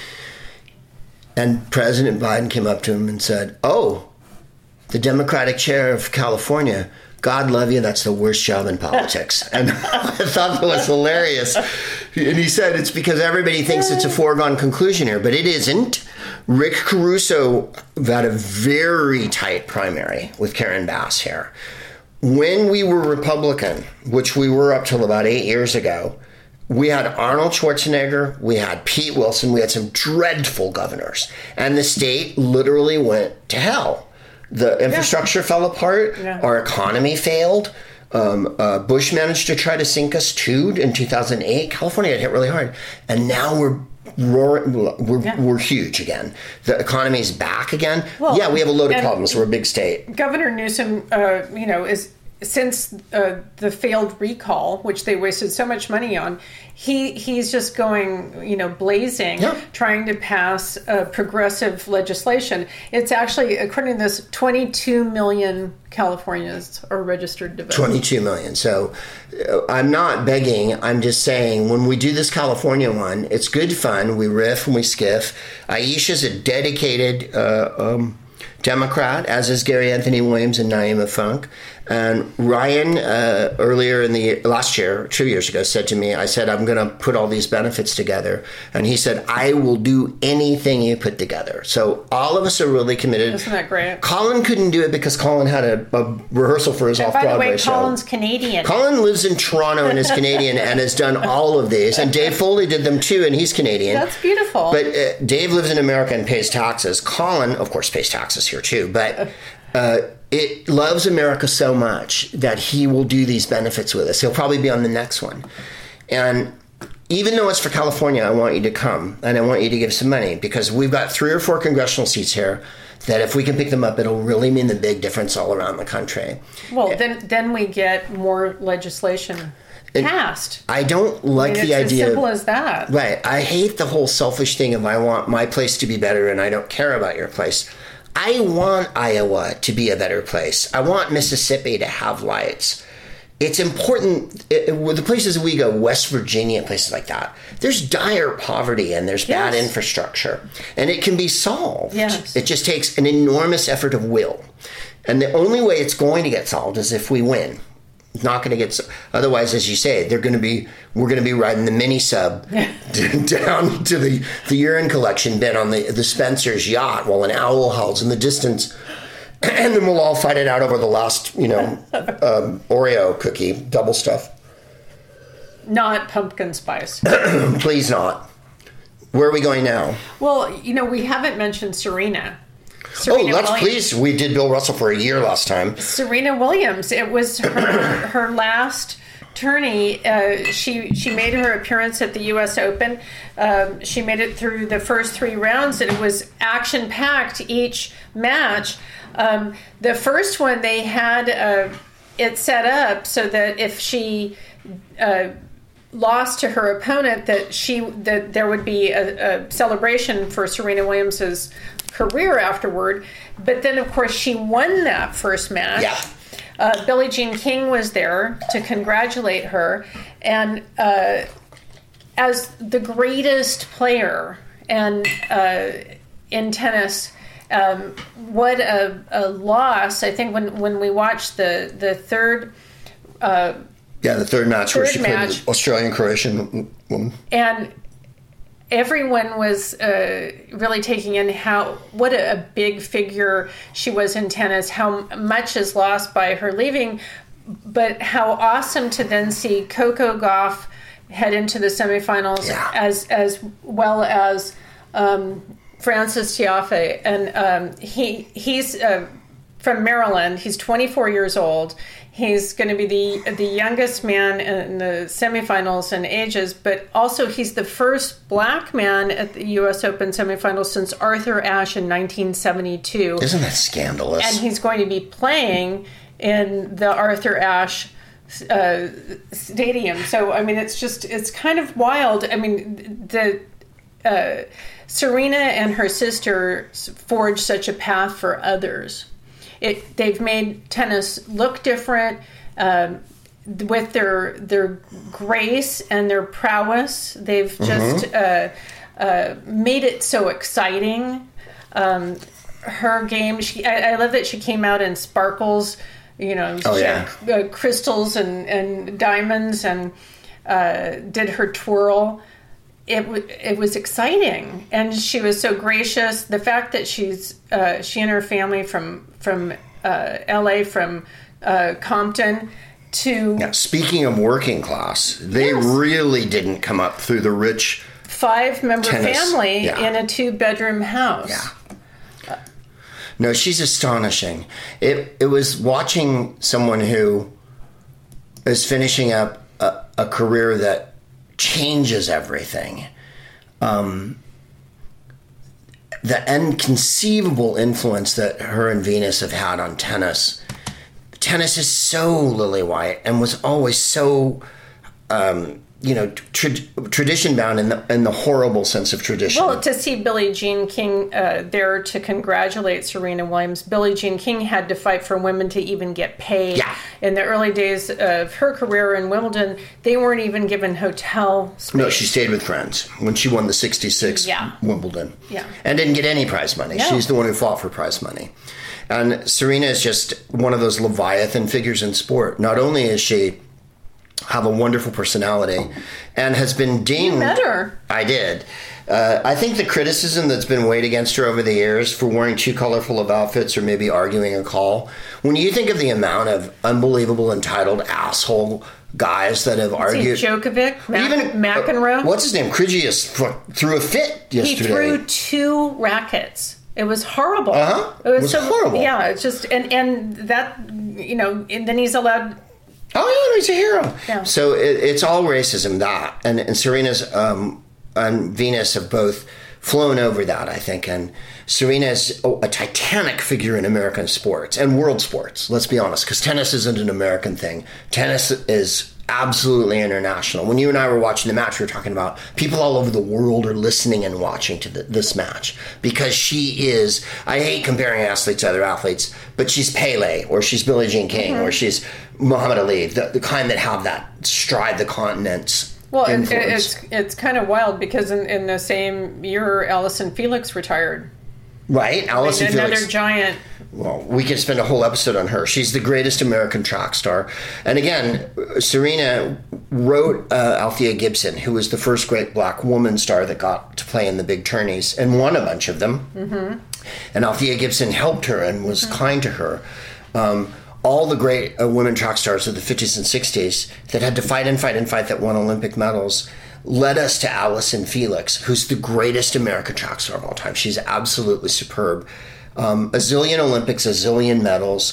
And President Biden came up to him and said, "Oh, the Democratic chair of California, God love you, that's the worst job in politics." And I thought that was hilarious. And he said it's because everybody thinks it's a foregone conclusion here, but it isn't. Rick Caruso had a very tight primary with Karen Bass here. When we were Republican, which we were up till about 8 years ago, we had Arnold Schwarzenegger, we had Pete Wilson, we had some dreadful governors. And the state literally went to hell. The infrastructure fell apart. Yeah. Our economy failed. Bush managed to try to sink us too in 2008. California got hit really hard. And now we're roaring. We're huge again. The economy's back again. Well, we have a load of problems. We're a big state. Governor Newsom, is since the failed recall, which they wasted so much money on, he's just going, blazing, trying to pass progressive legislation. It's actually, according to this, 22 million Californians are registered to vote. 22 million. So I'm not begging. I'm just saying when we do this California one, it's good fun. We riff and we skiff. Aisha's a dedicated Democrat, as is Gary Anthony Williams and Naima Funk. And Ryan, earlier in the last year, 2 years ago, said to me, I said, I'm going to put all these benefits together. And he said, I will do anything you put together. So all of us are really committed. Isn't that great? Colin couldn't do it because Colin had a rehearsal for his off-Broadway show. By the way, Colin's Canadian. Colin lives in Toronto and is Canadian and has done all of these. And Dave Foley did them too, and he's Canadian. That's beautiful. But Dave lives in America and pays taxes. Colin, of course, pays taxes here too. But it loves America so much that he will do these benefits with us. He'll probably be on the next one. And even though it's for California, I want you to come and I want you to give some money because we've got 3 or 4 congressional seats here that if we can pick them up, it'll really mean the big difference all around the country. Well, then we get more legislation passed. I don't like the idea. It's as simple as that. Right. I hate the whole selfish thing of I want my place to be better and I don't care about your place. I want Iowa to be a better place. I want Mississippi to have lights. It's important with the places we go, West Virginia, places like that. There's dire poverty and there's bad infrastructure. And it can be solved. Yes. It just takes an enormous effort of will. And the only way it's going to get solved is if we win. It's not going to get. Otherwise, as you say, we're going to be riding the mini sub down to the urine collection bin on the Spencer's yacht while an owl howls in the distance, and then we'll all fight it out over the last, Oreo cookie, double stuff. Not pumpkin spice. Please not. Where are we going now? Well, we haven't mentioned Serena Please. We did Bill Russell for a year last time. Serena Williams. It was her last tourney. She made her appearance at the U.S. Open. She made it through the first 3 rounds, and it was action-packed each match. The first one, they had it set up so that if she lost to her opponent, that there would be a celebration for Serena Williams's career afterward. But then, of course, she won that first match. Yeah. Billie Jean King was there to congratulate her. And as the greatest player and in tennis, what a loss. I think when we watched the third... the third match where she played the Australian-Croatian woman. And everyone was really taking in what a big figure she was in tennis, how much is lost by her leaving, but how awesome to then see Coco Gauff head into the semifinals as well as Francis Tiafoe. And he's from Maryland. He's 24 years old. He's going to be the youngest man in the semifinals in ages, but also he's the first black man at the U.S. Open semifinals since Arthur Ashe in 1972. Isn't that scandalous? And he's going to be playing in the Arthur Ashe stadium. So, I mean, it's kind of wild. I mean, Serena and her sister forged such a path for others. they've made tennis look different with their grace and their prowess. They've just made it so exciting. Her game, I love that she came out in sparkles, crystals and diamonds, and did her twirl. It was exciting, and she was so gracious. The fact that she and her family from LA, from Compton to... Now, speaking of working class, they really didn't come up through the rich 5-member family in a 2-bedroom house. Yeah. No, she's astonishing. It was watching someone who is finishing up a career that changes everything. The inconceivable influence that her and Venus have had on tennis. Tennis is so lily white and was always so... tradition bound in the horrible sense of tradition. Well, to see Billie Jean King there to congratulate Serena Williams, Billie Jean King had to fight for women to even get paid. Yeah. In the early days of her career in Wimbledon, they weren't even given hotel space. No, she stayed with friends when she won the 66 Wimbledon. Yeah. And didn't get any prize money. No. She's the one who fought for prize money. And Serena is just one of those Leviathan figures in sport. Not only is she... have a wonderful personality and has been dinged. You met her. I did. I think the criticism that's been weighed against her over the years for wearing too colorful of outfits or maybe arguing a call, when you think of the amount of unbelievable entitled asshole guys that have argued. Djokovic, McEnroe. What's his name? Kyrgios threw a fit yesterday. He threw 2 rackets. It was horrible. It was horrible. Yeah, it's just and that and then he's allowed. Oh, yeah, he's a hero. Yeah. So it's all racism, that. And Serena's and Venus have both flown over that, I think. And Serena's a titanic figure in American sports and world sports, let's be honest, because tennis isn't an American thing. Tennis is absolutely international. When you and I were watching the match, we were talking about people all over the world are listening and watching to this match because she is, I hate comparing athletes to other athletes, but she's Pele or she's Billie Jean King or she's Muhammad Ali, the kind that have that stride the continents. Well, it's kind of wild because in the same year, Allyson Felix retired. Right, Allyson Felix. Another giant. Well, we could spend a whole episode on her. She's the greatest American track star. And again, Serena wrote Althea Gibson, who was the first great black woman star that got to play in the big tourneys and won a bunch of them. Mm-hmm. And Althea Gibson helped her and was kind to her. All the great women track stars of the 50s and 60s that had to fight that won Olympic medals led us to Allyson Felix, who's the greatest American track star of all time. She's absolutely superb. A zillion Olympics, a zillion medals.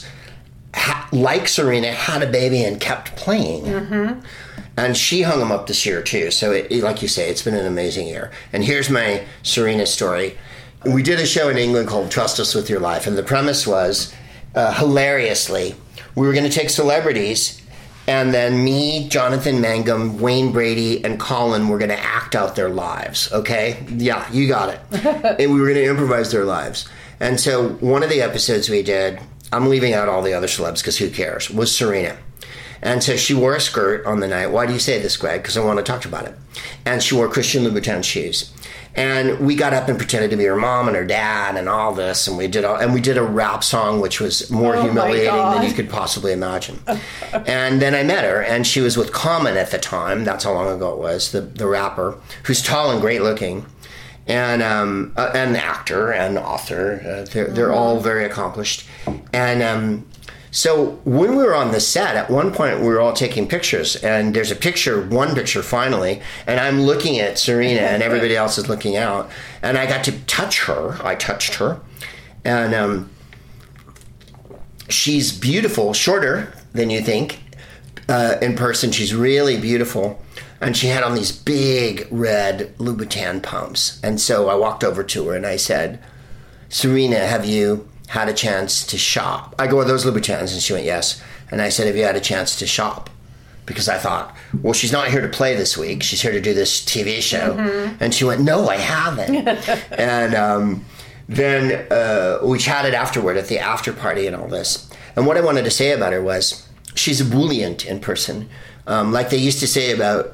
Like Serena, had a baby and kept playing. Mm-hmm. And she hung him up this year, too. So, like you say, it's been an amazing year. And here's my Serena story. We did a show in England called Trust Us With Your Life. And the premise was, hilariously, we were going to take celebrities and then me, Jonathan Mangum, Wayne Brady, and Colin were going to act out their lives, okay? Yeah, you got it. And we were going to improvise their lives. And so one of the episodes we did, I'm leaving out all the other celebs because who cares, was Serena. And so she wore a skirt on the night. Why do you say this, Greg? Because I want to talk about it. And she wore Christian Louboutin shoes. And we got up and pretended to be her mom and her dad and all this, and we did a rap song which was more humiliating than you could possibly imagine. And then I met her, and she was with Common at the time. That's how long ago it was. The rapper, who's tall and great looking, and an actor and author. They're all very accomplished. And so when we were on the set, at one point we were all taking pictures, and there's one picture finally, and I'm looking at Serena and everybody else is looking out, and I got to touch her. I touched her, and she's beautiful, shorter than you think. In person, she's really beautiful, and she had on these big red Louboutin pumps. And so I walked over to her and I said, Serena, have you had a chance to shop? I go, are those Louboutins? And she went, yes. And I said, have you had a chance to shop? Because I thought, well, she's not here to play this week. She's here to do this TV show. Mm-hmm. And she went, no, I haven't. And then we chatted afterward at the after party and all this. And what I wanted to say about her was she's ebullient in person. Like they used to say about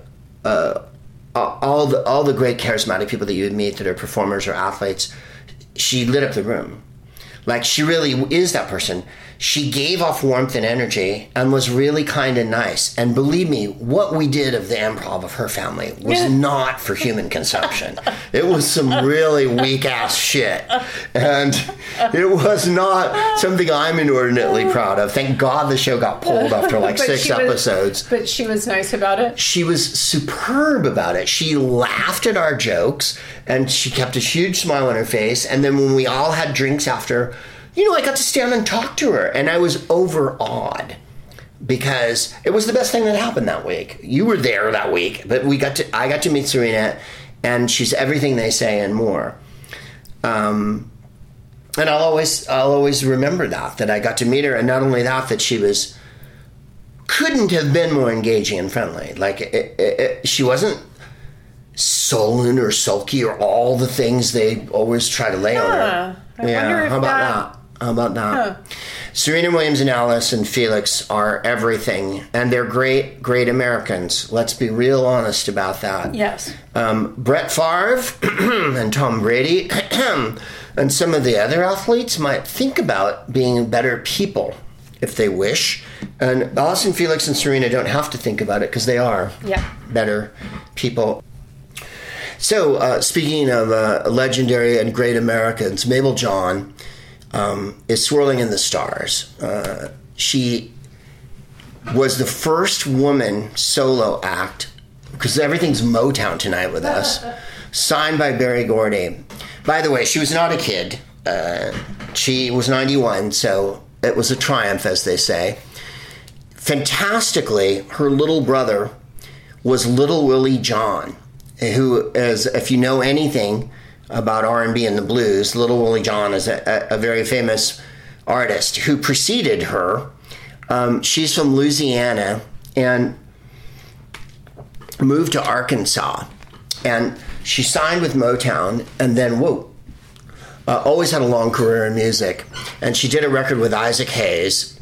all the great charismatic people that you would meet that are performers or athletes. She lit up the room. Like, she really is that person. She gave off warmth and energy and was really kind and nice. And believe me, what we did of the improv of her family was not for human consumption. It was some really weak-ass shit. And it was not something I'm inordinately proud of. Thank God the show got pulled after like 6 episodes. But she was nice about it? She was superb about it. She laughed at our jokes, and she kept a huge smile on her face. And then when we all had drinks after, I got to stand and talk to her, and I was overawed because it was the best thing that happened that week. You were there that week, but I got to meet Serena, and she's everything they say and more. And I'll always remember that I got to meet her, and not only that she couldn't have been more engaging and friendly. Like she wasn't sullen or sulky or all the things they always try to lay on her. How about that? Huh. Serena Williams and Alice and Felix are everything, and they're great, great Americans. Let's be real honest about that. Yes. Brett Favre and Tom Brady and some of the other athletes might think about being better people if they wish. And Alice and Felix and Serena don't have to think about it because they are better people. So, speaking of legendary and great Americans, Mabel John is swirling in the stars. She was the first woman solo act, because everything's Motown tonight with us, signed by Berry Gordy. By the way, she was not a kid. She was 91, so it was a triumph, as they say. Fantastically, her little brother was Little Willie John, who is, if you know anything about R&B and the blues, Little Willie John is a very famous artist who preceded her. She's from Louisiana and moved to Arkansas. And she signed with Motown and then, always had a long career in music. And she did a record with Isaac Hayes,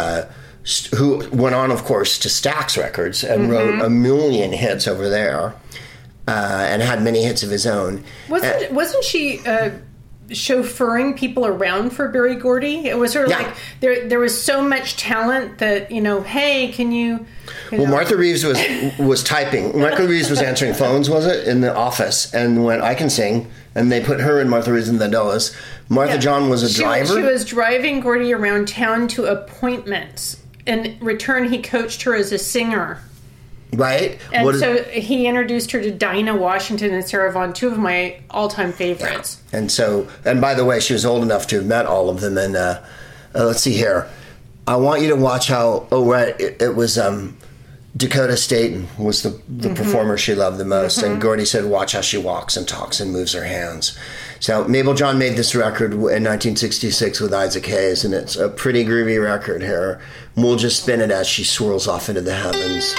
who went on, of course, to Stax Records and wrote a million hits over there. And had many hits of his own. Wasn't she chauffeuring people around for Berry Gordy? It was sort of like there was so much talent that, hey, can you Martha Reeves was typing. Martha Reeves was answering phones, was it, in the office, and went, I can sing, and they put her and Martha Reeves in the Dulles. Martha John was a driver. She was driving Gordy around town to appointments. In return, he coached her as a singer. Right. And so he introduced her to Dinah Washington and Sarah Vaughan, two of my all-time favorites. Yeah. And by the way, she was old enough to have met all of them. And let's see here. I want you to watch how, it was Dakota Staten was the performer she loved the most. And Gordy said, watch how she walks and talks and moves her hands. So Mabel John made this record in 1966 with Isaac Hayes, and it's a pretty groovy record here. We'll just spin it as she swirls off into the heavens.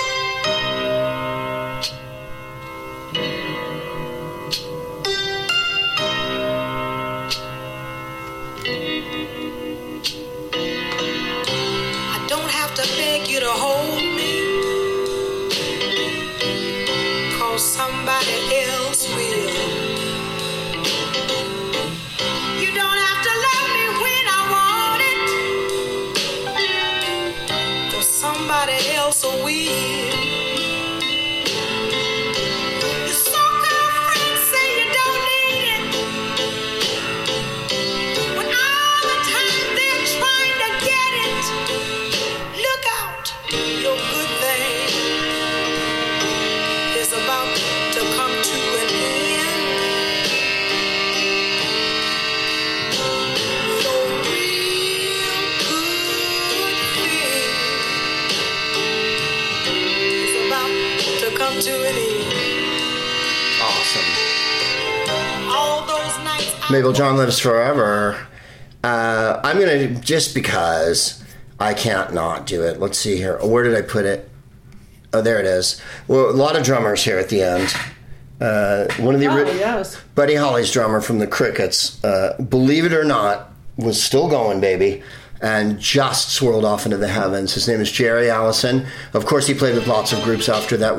Mabel John lives forever. I'm going to, just because I can't not do it. Let's see here. Where did I put it? Oh, there it is. Well, a lot of drummers here at the end. One of the yes. Buddy Holly's drummer from the Crickets, believe it or not, was still going, baby, and just swirled off into the heavens. His name is Jerry Allison. Of course, he played with lots of groups after that.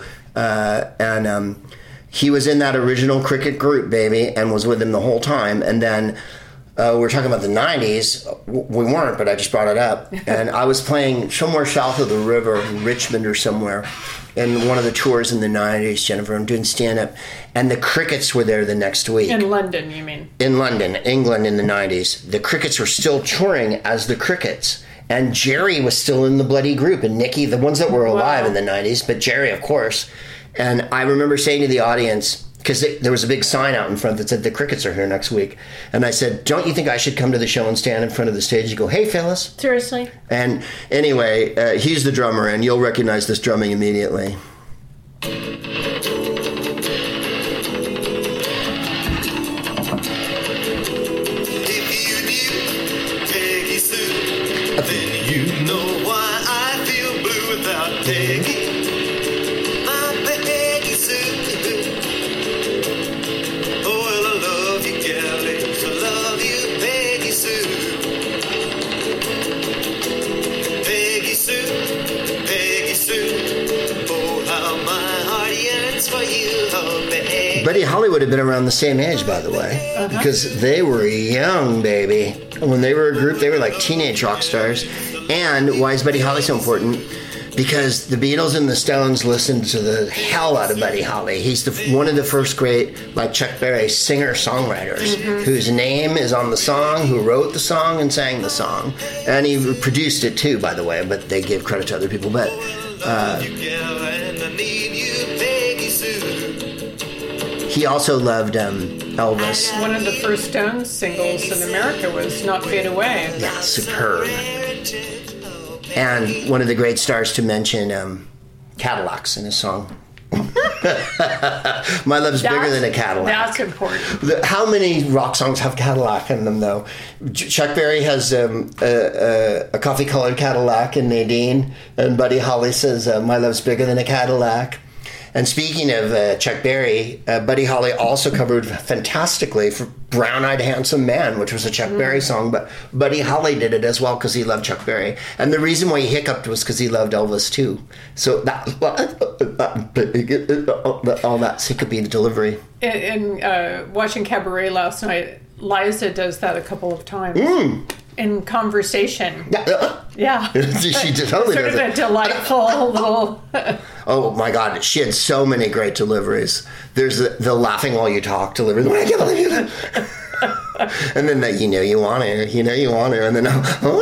He was in that original Cricket group, baby, and was with him the whole time. And then we're talking about the 90s. We weren't, but I just brought it up. And I was playing somewhere south of the river, in Richmond or somewhere, in one of the tours in the 90s, Jennifer. I'm doing stand-up. And the Crickets were there the next week. In London, you mean? In London, England in the 90s. The Crickets were still touring as the Crickets. And Jerry was still in the bloody group. And Nicky, the ones that were alive in the 90s, but Jerry, of course. And I remember saying to the audience, because there was a big sign out in front that said the Crickets are here next week. And I said, don't you think I should come to the show and stand in front of the stage? You go, hey, Phyllis. Seriously? And anyway, he's the drummer, and you'll recognize this drumming immediately. Then you know why I feel blue without Peggy. My Peggy Sue. Oh, well, I love you, Kelly. So love you, Peggy Sue. Peggy Sue, Peggy Sue. Oh, how my heart yearns for you, oh, Peggy. Buddy Holly would have been around the same age, by the way, because they were young, baby. When they were a group, they were like teenage rock stars. And why is Buddy Holly so important? Because the Beatles and the Stones listened to the hell out of Buddy Holly. He's one of the first great, like Chuck Berry, singer-songwriters whose name is on the song, who wrote the song and sang the song. And he produced it too, by the way, but they gave credit to other people. But he also loved Elvis. One of the first Stones singles in America was Not Fade Away. Yeah, superb. And one of the great stars to mention, Cadillacs in his song. My love's bigger than a Cadillac. That's important. How many rock songs have Cadillac in them, though? Chuck Berry has a coffee-colored Cadillac in Nadine, and Buddy Holly says, my love's bigger than a Cadillac. And speaking of Chuck Berry, Buddy Holly also covered fantastically for Brown-Eyed Handsome Man, which was a Chuck Berry song, but Buddy Holly did it as well because he loved Chuck Berry. And the reason why he hiccuped was because he loved Elvis too. So all that hiccupy delivery. In watching Cabaret last night, Liza does that a couple of times. In conversation. Yeah. She totally sort does of a delightful little... Oh my God, she had so many great deliveries. There's the laughing while you talk delivery. I can't believe you. And then that you want her, and then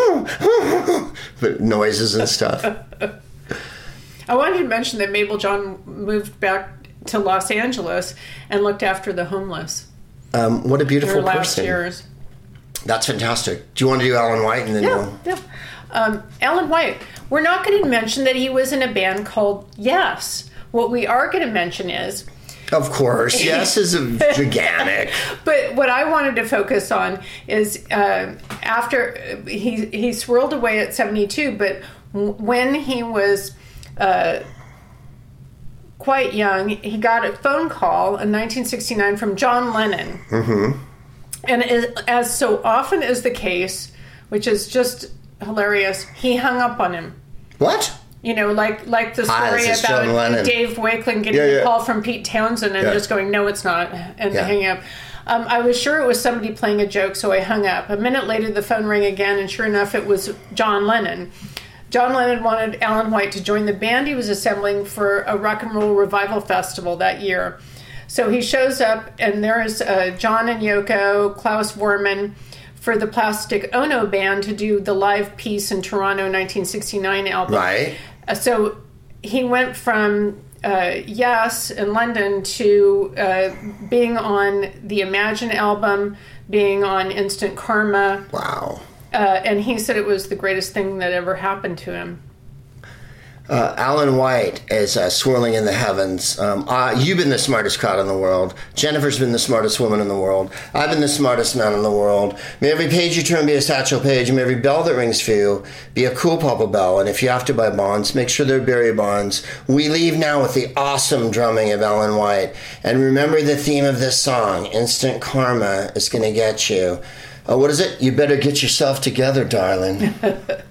but noises and stuff. I wanted to mention that Mabel John moved back to Los Angeles and looked after the homeless. What a beautiful her last person. Years. That's fantastic. Do you want to do Alan White and then Alan White. We're not going to mention that he was in a band called Yes. What we are going to mention is... Of course. Yes is gigantic. But what I wanted to focus on is after... He swirled away at 72, but when he was... quite young, he got a phone call in 1969 from John Lennon. Mm-hmm. And as so often is the case, which is just hilarious, he hung up on him. What? Like the story about Dave Wakeling getting a call from Pete Townsend and just going, no, it's not, and hanging up. I was sure it was somebody playing a joke, so I hung up. A minute later, the phone rang again, and sure enough, it was John Lennon. John Lennon wanted Alan White to join the band he was assembling for a rock and roll revival festival that year. So he shows up, and there is John and Yoko, Klaus Voormann, for the Plastic Ono Band to do the live piece in Toronto 1969 album. Right. So he went from Yes in London to being on the Imagine album, being on Instant Karma. Wow. And he said it was the greatest thing that ever happened to him. Alan White is swirling in the heavens. You've been the smartest crowd in the world. Jennifer's been the smartest woman in the world. I've been the smartest man in the world. May every page you turn be a satchel page, and may every bell that rings for you be a cool papa bell. And if you have to buy bonds, make sure they're Barry Bonds. We leave now with the awesome drumming of Alan White. And remember the theme of this song, instant karma is going to get you. What is it? You better get yourself together, darling.